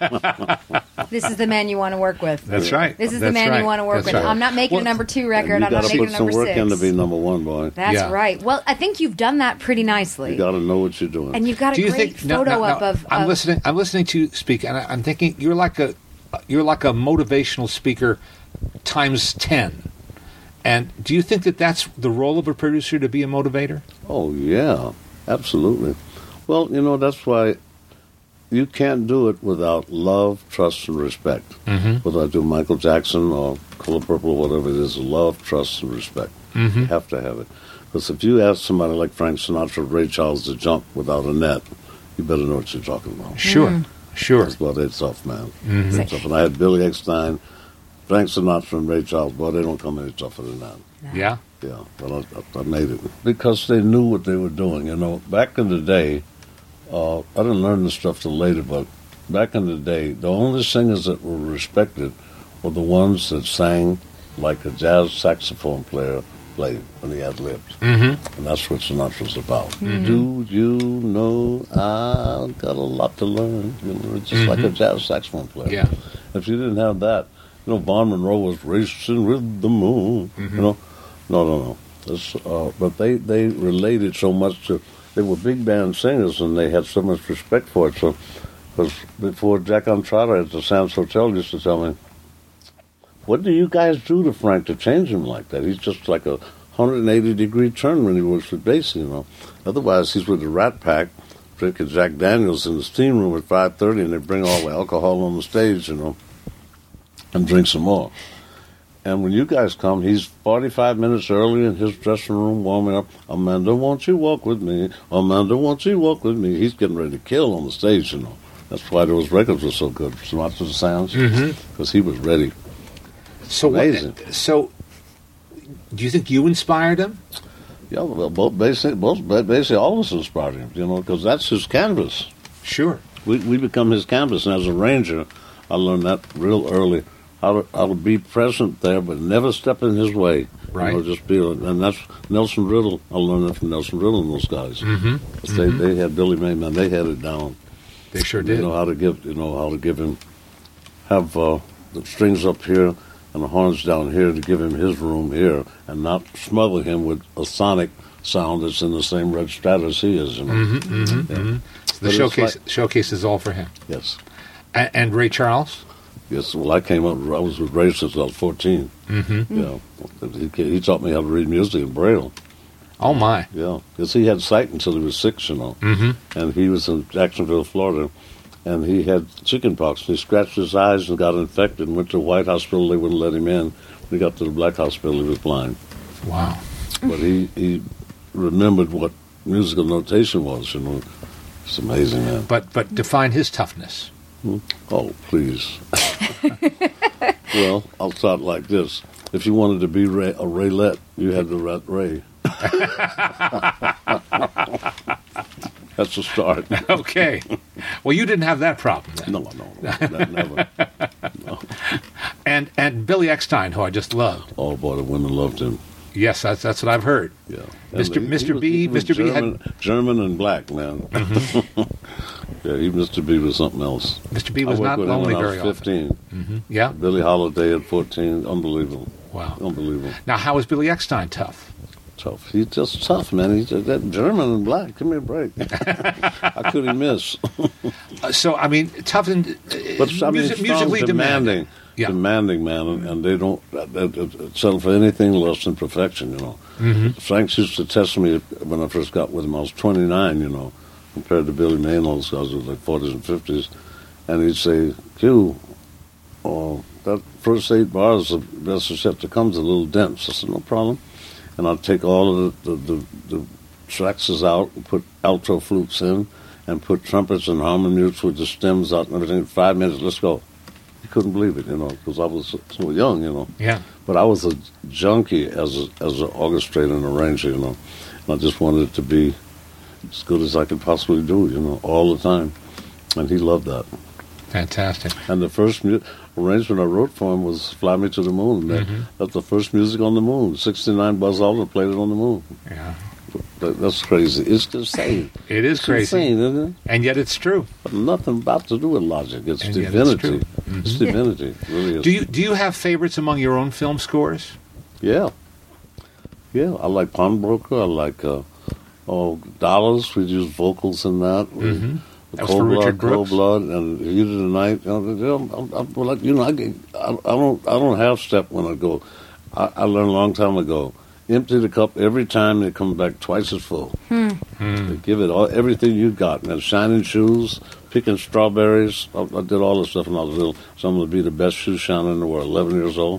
This is the man you want to work with. That's right. This is the man you want to work with. Right. I'm not making a number 2 record. I'm not making a number 6. You got to put some work in to be number 1, boy. That's right. Well, I think you've done that pretty nicely. You got to know what you're doing. And you've got a great photo up of. I'm listening to you speak, and I'm thinking you're like a motivational speaker times 10. And do you think that that's the role of a producer, to be a motivator? Oh, yeah, absolutely. Well, that's why you can't do it without love, trust, and respect. Mm-hmm. Whether I do Michael Jackson or Color Purple or whatever it is, love, trust, and respect. Mm-hmm. You have to have it. Because if you ask somebody like Frank Sinatra or Ray Charles to jump without a net, you better know what you're talking about. Sure. That's about it, tough, man. Mm-hmm. So when I had Billy Eckstine, Frank Sinatra and Ray Charles, boy, they don't come any tougher than that. No. Yeah? Yeah, well, I made it. Because they knew what they were doing. Back in the day, I didn't learn this stuff till later, but back in the day, the only singers that were respected were the ones that sang like a jazz saxophone player played when he had lips. Mm-hmm. And that's what Sinatra's about. Mm-hmm. Do you know I've got a lot to learn? It's just like a jazz saxophone player. Yeah. If you didn't have that, Vaughn Monroe was racing with the moon. Mm-hmm. No. But they related so much to. They were big band singers, and they had so much respect for it. So, because before Jack Antrada at the Sands Hotel used to tell me, "What do you guys do to Frank to change him like that? He's just like a 180-degree turn when he works with Basie, Otherwise, he's with the Rat Pack, drinking Jack Daniels in the steam room at 5:30, and they bring all the alcohol on the stage, and drink some more. And when you guys come, he's 45 minutes early in his dressing room warming up. Amanda, won't you walk with me? Amanda, won't you walk with me? He's getting ready to kill on the stage, That's why those records were so good. Sinatra Sounds, because he was ready. So amazing. So, do you think you inspired him? Yeah, well, basically all of us inspired him, because that's his canvas. Sure. We become his canvas, and as a arranger, I learned that real early. How to be present there, but never step in his way. Right. Just be, and that's Nelson Riddle. I learned that from Nelson Riddle and those guys. Mm-hmm. They had Billy May, man. They had it down. They sure did. How to give him, have the strings up here and the horns down here to give him his room here, and not smother him with a sonic sound that's in the same red strata as he is. So the showcase is all for him. Yes. And Ray Charles. Yes, well, I was with Ray since I was 14. Mm-hmm. Yeah, he taught me how to read music in Braille. Oh, my. Yeah, because he had sight until he was 6, Mm-hmm. And he was in Jacksonville, Florida, and he had chicken pox. He scratched his eyes and got infected and went to a white hospital. They wouldn't let him in. When he got to the black hospital, he was blind. Wow. But he remembered what musical notation was, It's amazing, man. But define his toughness. Oh, please. Well, I'll start like this. If you wanted to be a Raylette, you had to write Ray. That's a start. Okay. Well, you didn't have that problem then. No, never. No. And Billy Eckstine, who I just loved. Oh, boy, the women loved him. Yes, that's what I've heard. Yeah. Mr. B had German and black, man. Mm-hmm. Yeah, Mr. B was something else. Mr. B was not lonely very often. 15. Mm-hmm. Yeah. Billie Holiday at 14. Unbelievable. Wow. Unbelievable. Now, how is Billy Eckstine tough? Tough. He's just tough, man. He's that German and black. Give me a break. How could he miss? Tough and musically demanding. Yeah. Demanding, man, and they don't settle for anything less than perfection, Mm-hmm. Frank used to test me when I first got with him. I was 29, compared to Billy May and all those guys who were like 40s and 50s. And he'd say, Q, that first 8 bars of Best Receptor comes a little dense. I said, no problem. And I'd take all of the saxes out and put alto flutes in and put trumpets and harmonies with the stems out and everything. 5 minutes, let's go. He couldn't believe it, because I was so young, Yeah. But I was a junkie as an orchestrator and arranger, And I just wanted it to be as good as I could possibly do, you know, all the time. And he loved that. Fantastic. And the first arrangement I wrote for him was Fly Me to the Moon. That's the first music on the moon. 69 Buzz Aldrin played it on the moon. Yeah. That's crazy. It's insane. It is It's crazy. insane, isn't it? And yet it's true. But nothing about to do with logic. It's And yet it's divinity. true. It's divinity. It really is. Do you have favorites among your own film scores? Yeah. Yeah, I like Pawnbroker. I like Dollars. We use vocals in that. That was for Richard Brooks. Cold Blood, and Heat of the Night. I don't half step when I go. I learned a long time ago. Empty the cup every time, they come back twice as full. They give it everything you got, man. Shining shoes, picking strawberries. I did all this stuff when I was little. So I'm going to be the best shoe shiner in the world. 11 years old.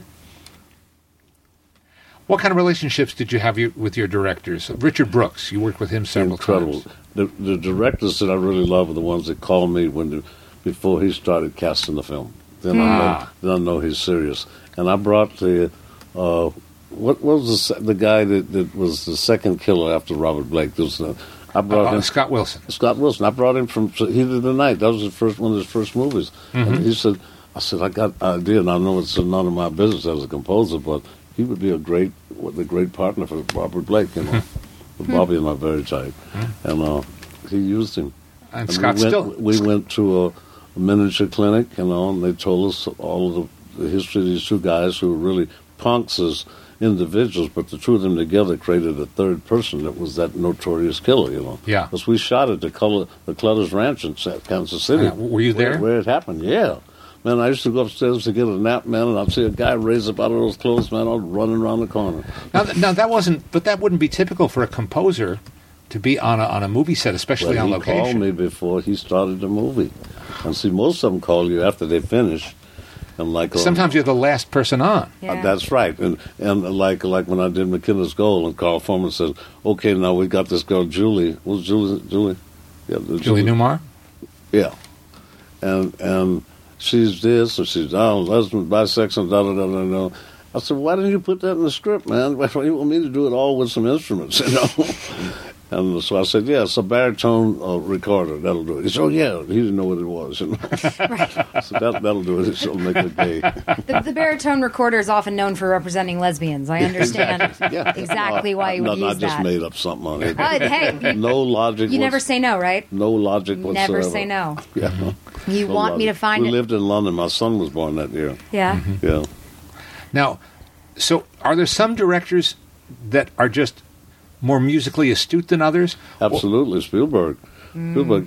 What kind of relationships did you have with your directors? Richard Brooks, you worked with him several Incredible. times. The directors that I really love are the ones that call me before he started casting the film. Then I know he's serious. And I brought the what was the guy that was the second killer after Robert Blake? I brought him Scott Wilson. Scott Wilson. I brought him from Heat of the Night. That was one of his first movies. And he said, I got an idea, and I know it's none of my business as a composer, but he would be a great partner for Robert Blake, you know. Bobby and I are very tight. And he used him. And Scott we went to a miniature clinic, you know, and they told us all of the history of these two guys who were really punks as individuals, but the two of them together created a third person that was that notorious killer, you know. Yeah. Because we shot at the Clutters Ranch in Kansas City. Were you there? Where it happened, yeah. Man, I used to go upstairs to get a nap, man, and I'd see a guy raise up out of those clothes, man, all running around the corner. Now that wouldn't be typical for a composer to be on a movie set, especially on location. He called me before he started the movie. And see, most of them call you after they finish. And sometimes you're the last person on. Yeah. That's right. And like when I did McKenna's Goal, and Carl Foreman says, okay, now we got this girl, Julie. What was Julie? Yeah, Julie Newmar? Yeah. And she's this, and she's lesbian, bisexual, da-da-da-da-da. I said, why didn't you put that in the script, man? Why do you want me to do it all with some instruments, you know? And so I said, yeah, it's a baritone recorder. That'll do it. He said, oh, yeah. He didn't know what it was, you know? Right. So that'll do it. It'll make it gay. The baritone recorder is often known for representing lesbians. I understand exactly why you would use that. I just made up something on it. Hey, no logic. you never say no, right? No logic whatsoever. Never say no. Yeah. You No want me to logic. find We it? lived in London. My son was born that year. Yeah. Yeah. Now, so are there some directors that are just more musically astute than others? Absolutely, Spielberg. Spielberg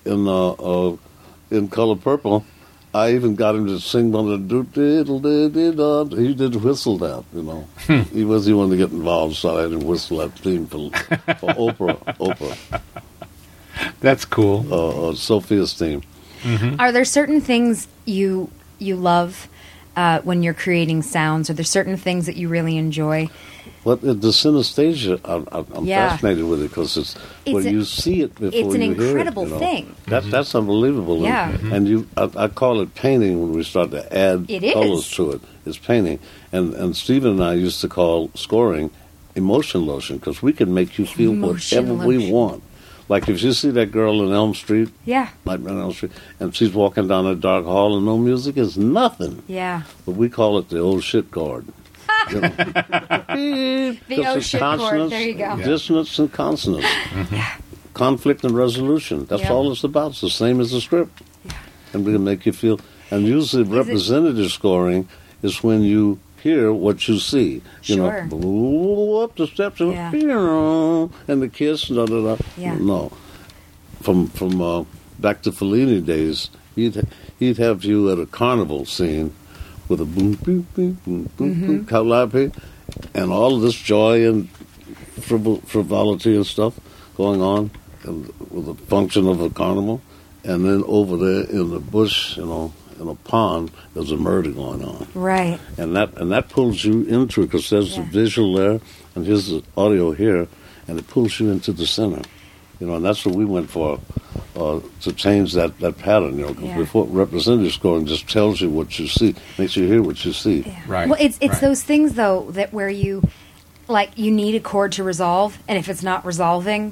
in Color Purple. I even got him to sing one of the do-diddle-diddle-da. He did whistle that, you know. He wanted to get involved, so I had him whistle that theme for Oprah. That's cool. Sophia's theme. Are there certain things you love when you're creating sounds? Are there certain things that you really enjoy? But the synesthesia, I'm Yeah. fascinated with it because it's when you see it before It's an you hear incredible it, you know. thing. That's unbelievable. Yeah. And I call it painting when we start to add It colors is. to it. It's painting. And Stephen and I used to call scoring emotion lotion because we can make you feel Emotion whatever we lotion. want. Like if you see that girl in Elm Street, Yeah. Nightmare on Elm Street, and she's walking down a dark hall and no music is nothing. Yeah. But we call it the old shit chord. You know? The Because oh it's shit chord. consonants, There you go. Dissonance and consonants. Conflict and resolution. That's Yeah. all it's about. It's the same as the script. And we can make you feel. And usually representative scoring is when you hear what you see. You Sure. know, up the steps and, Yeah. and the kiss, da da da. Yeah. No. From back to Fellini days, he'd have you at a carnival scene with a boom, boom, boom, boom, boom, boom, calliope, and all of this joy and frivolity and stuff going on and with the function of a carnival. And then over there in the bush, you know, in a pond, there's a murder going on. Right. And that pulls you into it because there's a visual there and here's the audio here, and it pulls you into the center. You know, and that's what we went for, to change that pattern, you know, because before representative scoring just tells you what you see, makes you hear what you see. Yeah. Right. Well, it's Right. those things though that where you need a chord to resolve, and if it's not resolving,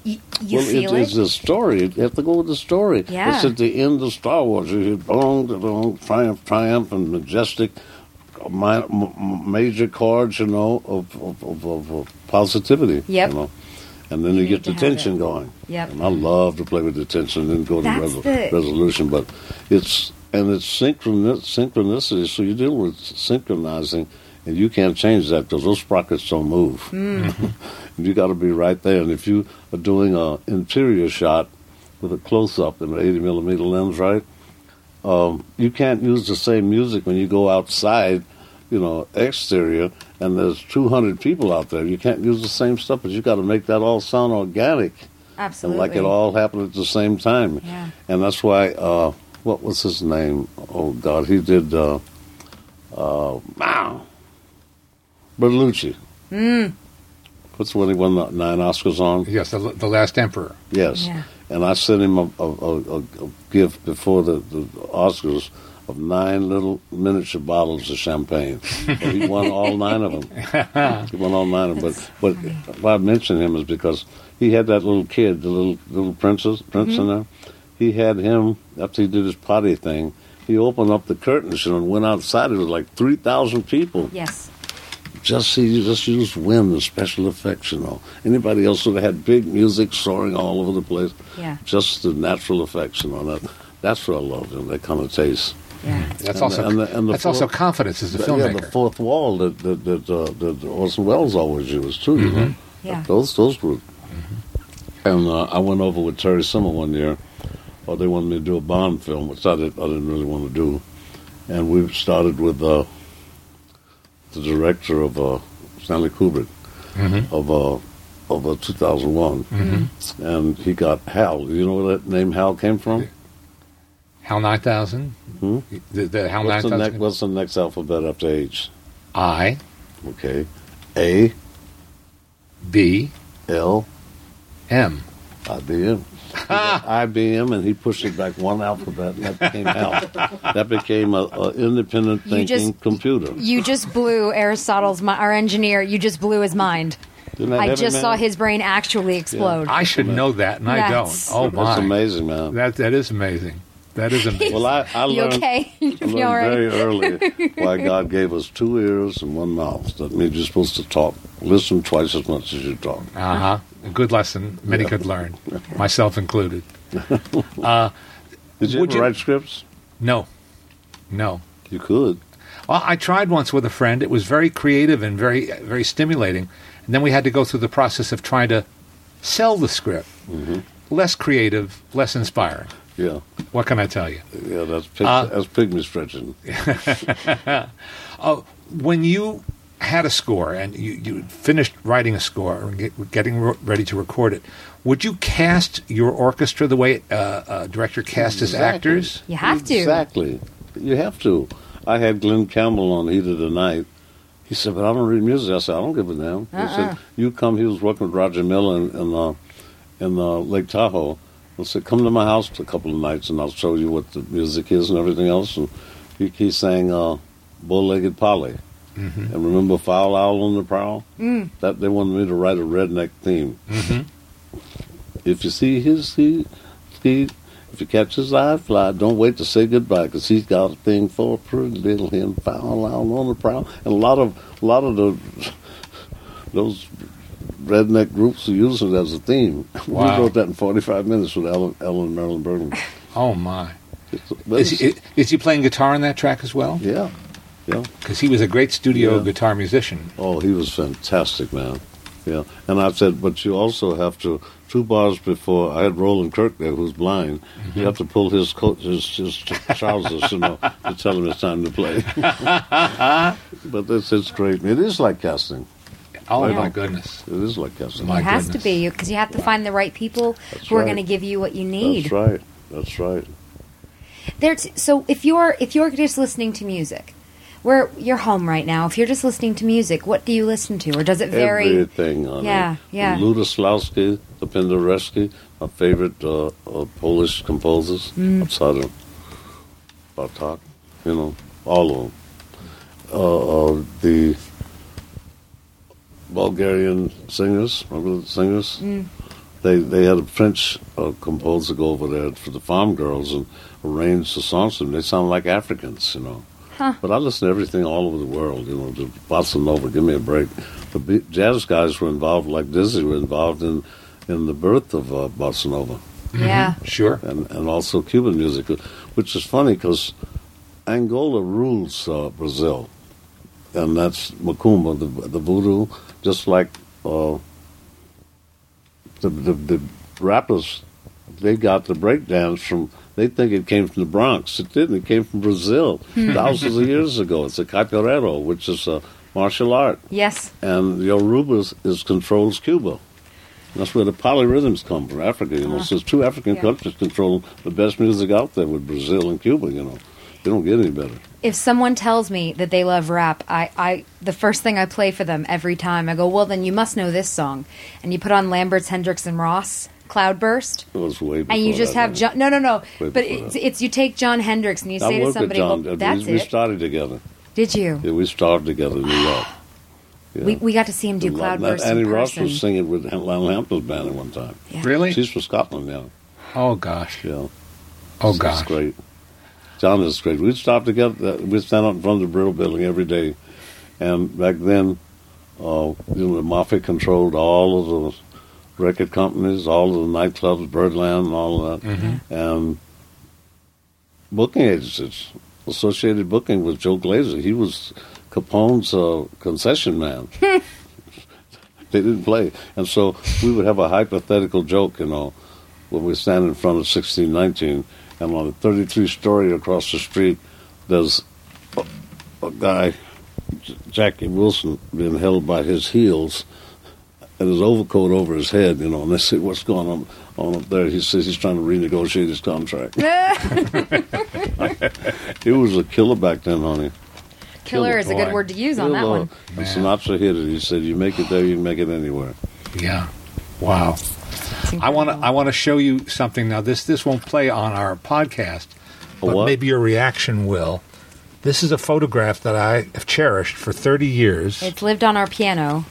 You well, feel it's the story. You have to go with the story. Yeah. It's at the end of Star Wars. You hear boom, boom, triumph, and majestic, major chords, of positivity. Yep. And then you get the need to have tension it. going. Yep. And I love to play with the tension and then go to That's the- resolution. But it's synchronicity, so you deal with synchronizing, and you can't change that because those sprockets don't move. You got to be right there. And if you are doing an interior shot with a close-up in an 80-millimeter lens, right, you can't use the same music when you go outside, exterior, and there's 200 people out there. You can't use the same stuff, but you got to make that all sound organic. Absolutely. And like it all happened at the same time. Yeah. And that's why, what was his name? Oh, God, he did, Bertolucci. What's the one he won the 9 Oscars on? Yes, the Last Emperor. Yes. Yeah. And I sent him a gift before the Oscars of 9 little miniature bottles of champagne. So he won all 9 of them. He won all 9 of them. But why I mention him is because he had that little kid, the little prince in there. He had him, after he did his potty thing, he opened up the curtains and went outside. It was like 3,000 people. Yes. Just used wind and special effects, Anybody else would have had big music soaring all over the place. Yeah. Just the natural effects, That's what I love, that kind of taste. Yeah. That's And the also confidence as a Yeah, filmmaker. the fourth wall that Orson Welles always used, too, Yeah. Those were... And I went over with Terry Simmer one year. They wanted me to do a Bond film, which I didn't really want to do. And we started with... the director of Stanley Kubrick of 2001, and he got Hal. You know where that name Hal came from? HAL 9000. The HAL 9000. What's the next alphabet after H? I, Okay, A, B, L, M. IBM. IBM, and he pushed it back one alphabet, and that became Hal. That became an independent thinking computer. You just blew Aristotle's, our engineer, you just blew his mind. Isn't that I heavy, just man? saw his brain actually explode. I should know that, and I don't. Yes. Oh, my. That's amazing, man. That is amazing. That is amazing. Well, I You learned, okay? I You learned all right? very early why God gave us 2 ears and 1 mouth. That means you're supposed to talk. Listen twice as much as you talk. Uh-huh. A good lesson many could learn, myself included. Did you Would ever you- write scripts? No. You could. Well, I tried once with a friend. It was very creative and very, very stimulating. And then we had to go through the process of trying to sell the script. Less creative, less inspiring. Yeah. What can I tell you? Yeah, that's pygmy stretching. When you had a score and you finished writing a score and getting ready to record it, would you cast your orchestra the way a director casts his actors? You have to. Exactly. You have to. I had Glenn Campbell on Heat of the Night. He said, but I don't read music. I said, I don't give a damn. He said, you come. He was working with Roger Miller in Lake Tahoe. I said, come to my house a couple of nights and I'll show you what the music is and everything else. And he sang Bow-Legged Polly. And remember Foul Owl on the Prowl? That they wanted me to write a redneck theme. If you see his ski, if you catch his eye fly, don't wait to say goodbye because he's got a thing for a pretty little hen. Foul Owl on the Prowl. And a lot of those redneck groups are using it as a theme. Wow. We wrote that in 45 minutes with Ellen and Marilyn Bergman. Oh, my. But Is he playing guitar on that track as well? yeah. Because he was a great studio Yeah. guitar musician. Oh, he was fantastic, man. Yeah. And I said, but you also have to, 2 bars before, I had Roland Kirk there, who's blind. You have to pull his coat, his trousers, to tell him it's time to play. But it's great. It is like casting. Oh, Yeah. my goodness. It is like casting. My It has to goodness. be because you have to find the right people That's who are right. going to give you what you need. That's right. So if you're just listening to music, where you're home right now, if you're just listening to music, what do you listen to, or does it vary? Everything, honey. Yeah. Lutoslawski, the Penderecki, my favorite Polish composers outside of Bartok, all of them. The Bulgarian singers, remember the singers? they had a French composer go over there for the Farm Girls and arrange the songs for them. They sound like Africans, you know. Huh. But I listen to everything all over the world, you know, the bossa nova, give me a break. The jazz guys were involved, like Dizzy, were involved in the birth of bossa nova. Yeah. Sure. And also Cuban music, which is funny because Angola rules Brazil. And that's Macumba, the voodoo, just like the rappers, they got the breakdance from, they think it came from the Bronx. It didn't. It came from Brazil thousands of years ago. It's a capoeira, which is a martial art. Yes. And Yoruba controls Cuba. That's where the polyrhythms come from, Africa. You know, so there's two African countries control the best music out there with Brazil and Cuba, you know. They don't get any better. If someone tells me that they love rap, I the first thing I play for them every time, I go, well, then you must know this song. And you put on Lambert's, Hendrix, and Ross, Cloudburst. It was way before and you just that, have John. No. Way But before it's you take John Hendrix and you say to somebody, John. well, that's we it. started together. Did you? Yeah, we started together in New York. Yeah. We got to see him do Cloudburst Annie in Ross person. was singing with Lionel Hampton's band at one time. Yeah. Really? She's from Scotland now. Oh, gosh. Yeah. Oh, It's gosh. great. John is great. We'd stop together. We'd stand out in front of the Brill Building every day. And back then, the Mafia controlled all of the record companies, all of the nightclubs, Birdland, and all of that. Mm-hmm. And booking agencies. Associated Booking with Joe Glazer. He was Capone's concession man. They didn't play. And so we would have a hypothetical joke, you know, when we stand in front of 1619, and on the 33 story across the street, there's a guy, Jackie Wilson, being held by his heels and his overcoat over his head, you know, and they say, what's going on up there? He says he's trying to renegotiate his contract. It was a killer back then, honey. Killer is a good boy. word to use on that one. And Sinatra hit it. He said, you make it there, you can make it anywhere. Yeah. Wow. I want to show you something now. This won't play on our podcast, but what? maybe your reaction will. This is a photograph that I have cherished for 30 years. It's lived on our piano.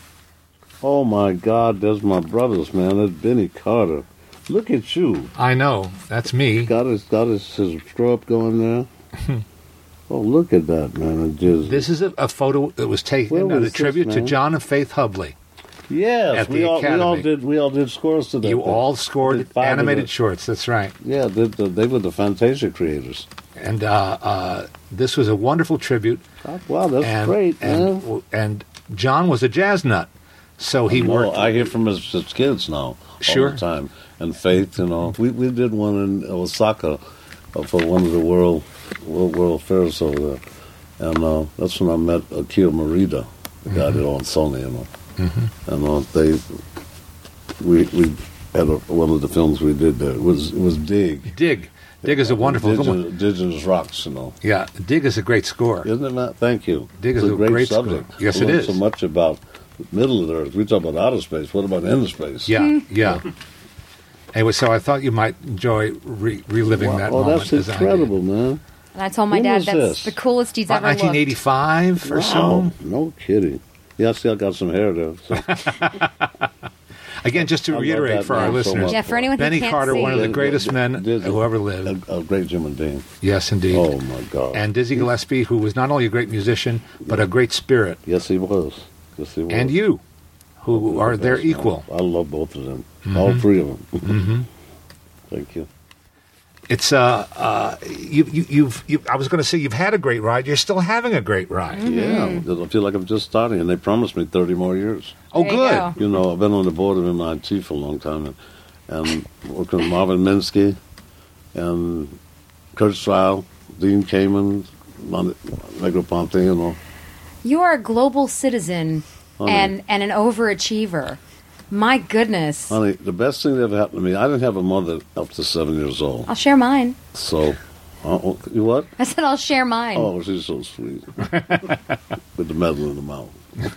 Oh, my God, there's my brothers, man. That's Benny Carter. Look at you. I know. That's me. Got his straw up going there. Oh, look at that, man. This is a photo that was taken Where as was a tribute this, to man? John and Faith Hubley. Yes, at the Academy. we all did scores to that. You thing. all Did scored 5 of animated it. shorts. That's right. Yeah, they were the Fantasia creators. And this was a wonderful tribute. Wow, that's great, man. And John was a jazz nut, so he worked. I hear from his kids now Sure. all the time. And Faith, you know. We did one in Osaka for one of the world fairs over there. And that's when I met Akio Morita, the guy that owned Sony, you know. Mm-hmm. And we had one of the films we did there. It was Dig. Dig is a wonderful Indigenous Rocks, you know. Yeah, Dig is a great score. Isn't it, Matt? Thank you. Dig It's is a great subject. score. Yes, We it learned is. so much about the middle of the earth. We talk about outer space. What about inner space? Yeah. Anyway, so I thought you might enjoy reliving that moment. That's as I did. incredible, man. And I told my When dad was that's this? the coolest he's About ever looked. 1985 or so. Wow, no kidding. Yeah, I still got some hair there. So. Again, just to I love reiterate that for our man so listeners, much. Yeah, for anyone Benny who can't Carter, see. one of the greatest men Dizzy, who ever lived. A great human being. Yes, indeed. Oh, my God. And Dizzy Gillespie, who was not only a great musician, but a great spirit. Yes, he was. Yes, he was. And you, who are their Yes, man. equal. I love both of them. All three of them. Mm-hmm. Thank you. It's you've I was going to say you've had a great ride. You're still having a great ride. Yeah, I feel like I'm just starting, and they promised me 30 more years. Oh, There you good. go. You know, I've been on the board of MIT for a long time, and working with Marvin Minsky, and Kurt Strahl, Dean Kamen, Negroponte, you know. You are a global citizen Honey. and an overachiever. My goodness. Honey, the best thing that ever happened to me, I didn't have a mother up to 7 years old. I'll share mine. So, you what? I said I'll share mine. Oh, she's so sweet. With the medal in the mouth.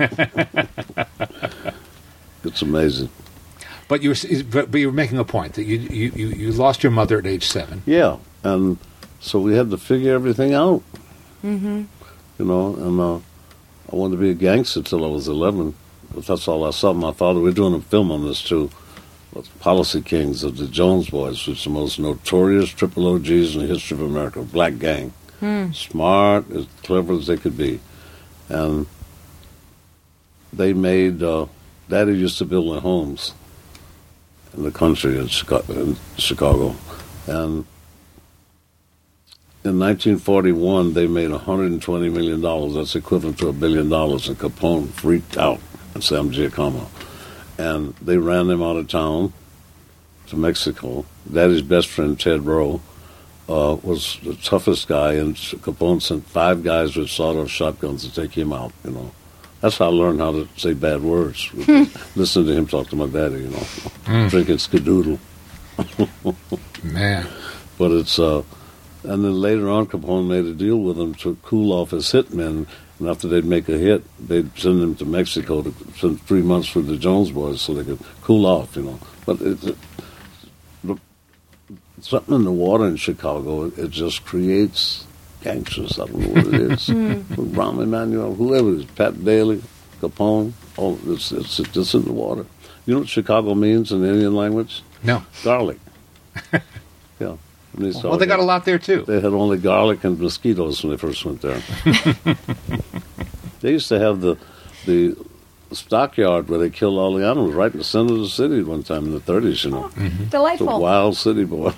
It's amazing. But you were making a point that you lost your mother at age 7. Yeah, and so we had to figure everything out. Mm-hmm. You know, and I wanted to be a gangster till I was 11. But that's all I saw. My father, we're doing a film on this too, policy kings of the Jones Boys, which is the most notorious triple OGs in the history of America, black gang. Smart, as clever as they could be. And they made, Daddy used to build their homes in the country in Chicago. And in 1941, they made $120 million. That's equivalent to $1 billion. And Capone freaked out and Sam Giacomo. And they ran them out of town to Mexico. Daddy's best friend, Ted Rowe, was the toughest guy, and Capone sent 5 guys with sawed-off shotguns to take him out, you know. That's how I learned how to say bad words. Listening to him talk to my daddy, you know. Drinking Skadoodle. Man. But it's, and then later on, Capone made a deal with him to cool off his hitmen, and after they'd make a hit, they'd send them to Mexico to spend 3 months with the Jones Boys so they could cool off, you know. But something in the water in Chicago, it just creates gangsters. I don't know what it is. Rahm Emanuel, whoever it is, Pat Daly, Capone, it's just in the water. You know what Chicago means in the Indian language? No. Garlic. Yeah. Well, they got a lot there, too. They had only garlic and mosquitoes when they first went there. They used to have the stockyard where they killed all the animals right in the center of the city at one time in the 30s, you know. Delightful. It's a wild city, boy.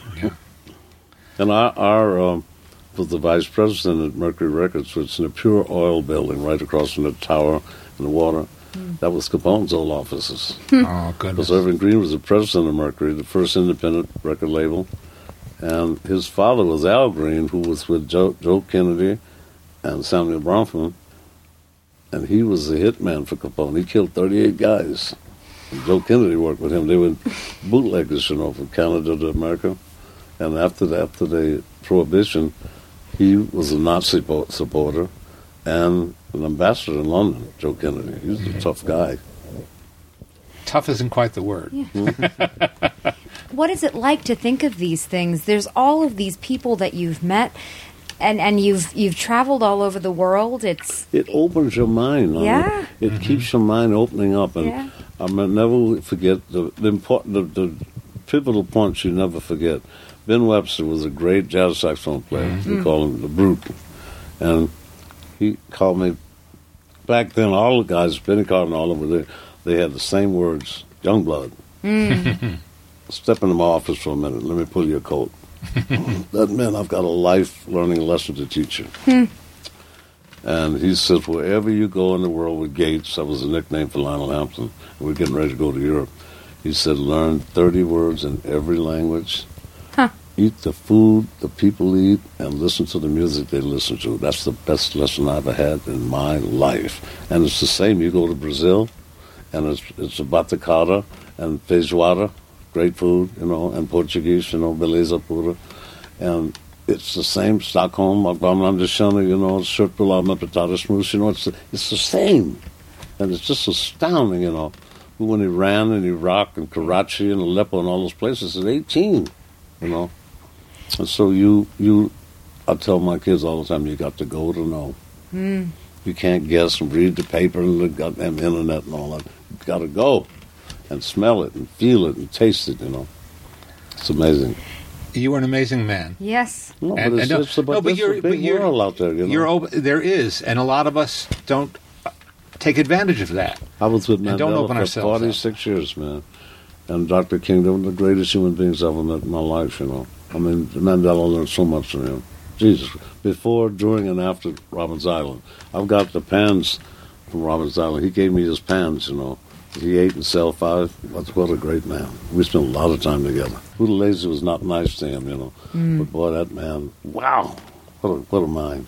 And our was the vice president at Mercury Records, which is in a pure oil building right across from the tower and the water. That was Capone's old offices. Oh, goodness. Because Irving Green was the president of Mercury, the first independent record label. And his father was Al Green, who was with Joe Kennedy and Samuel Bronfman. And he was the hitman for Capone. He killed 38 guys. And Joe Kennedy worked with him. They were bootleggers, you know, from Canada to America. And after the Prohibition, he was a Nazi supporter and an ambassador in London, Joe Kennedy. He was a tough guy. Tough isn't quite the word. Yeah. What is it like to think of these things? There's all of these people that you've met, and you've traveled all over the world. It opens your mind. Yeah. It keeps your mind opening up, and I will never forget the pivotal points you never forget. Ben Webster was a great jazz saxophone player. We call him the Brute, and he called me. Back then, all the guys, Benny Carter and all over there, they had the same words, Youngblood. Step into my office for a minute. Let me pull your coat. That meant I've got a life learning lesson to teach you. And he said, wherever you go in the world with Gates, that was a nickname for Lionel Hampton, and we're getting ready to go to Europe. He said, learn 30 words in every language. Eat the food the people eat and listen to the music they listen to. That's the best lesson I ever had in my life. And it's the same. You go to Brazil, and it's batucada and feijoada, great food, you know, and Portuguese, you know, beleza pura. And it's the same. Stockholm, I'm just showing you, you know, circular patatas mousse, you know, it's the same. And it's just astounding, you know. When he ran in Iraq and Karachi and Aleppo and all those places at 18, you know. And so I tell my kids all the time, you got to go to know. You can't guess and read the paper and the goddamn internet and all that. You got to go and smell it and feel it and taste it, you know. It's amazing. You are an amazing man. Yes. No, but it's a big world out there, you know. There is, and a lot of us don't take advantage of that. I was with Mandela for 46 years, man. And Dr. King, they were the greatest human beings I've ever met in my life, you know. I mean, Mandela learned so much from him. Jesus. Before, during, and after Robbins Island. I've got the pans from Robbins Island. He gave me his pans, you know. He ate in cell 5. What a great man. We spent a lot of time together. Buddha Lazy was not nice to him, you know. But boy, that man, wow. What a mind.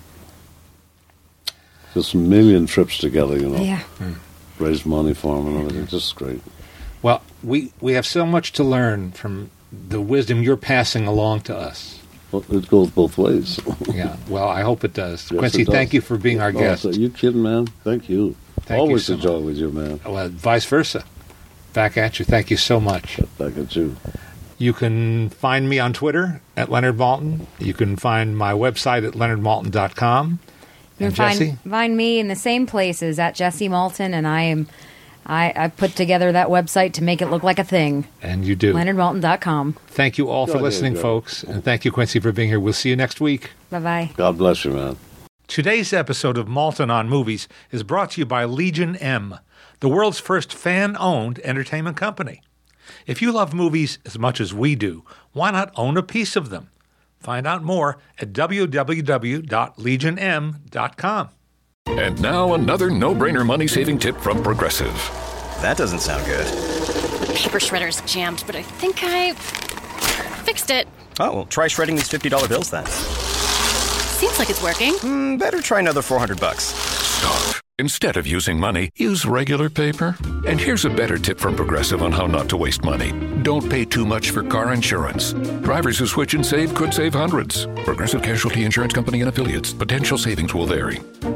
Just a million trips together, you know. Yeah. Raised money for him and everything. Just great. Well, we have so much to learn from the wisdom you're passing along to us. Well, it goes both ways. Yeah, well, I hope it does. Yes, Quincy, it does. thank you for being our guest. Are you kidding, man? Thank you. Always a joy with you, man. Well, vice versa. Back at you. Thank you so much. Back at you. You can find me on Twitter at Leonard Maltin. You can find my website at leonardmaltin.com. You can find me in the same places at Jesse Maltin, and I am I put together that website to make it look like a thing. And you do. LeonardMalton.com. Thank you all for listening, folks. And thank you, Quincy, for being here. We'll see you next week. Bye-bye. God bless you, man. Today's episode of Malton on Movies is brought to you by Legion M, the world's first fan-owned entertainment company. If you love movies as much as we do, why not own a piece of them? Find out more at www.legionm.com. And now another no-brainer money-saving tip from Progressive. That doesn't sound good. The paper shredder's jammed, but I think I fixed it. Oh, well, try shredding these $50 bills then. Seems like it's working. Better try another $400. Stop. Instead of using money, use regular paper. And here's a better tip from Progressive on how not to waste money. Don't pay too much for car insurance. Drivers who switch and save could save hundreds. Progressive Casualty Insurance Company and Affiliates. Potential savings will vary.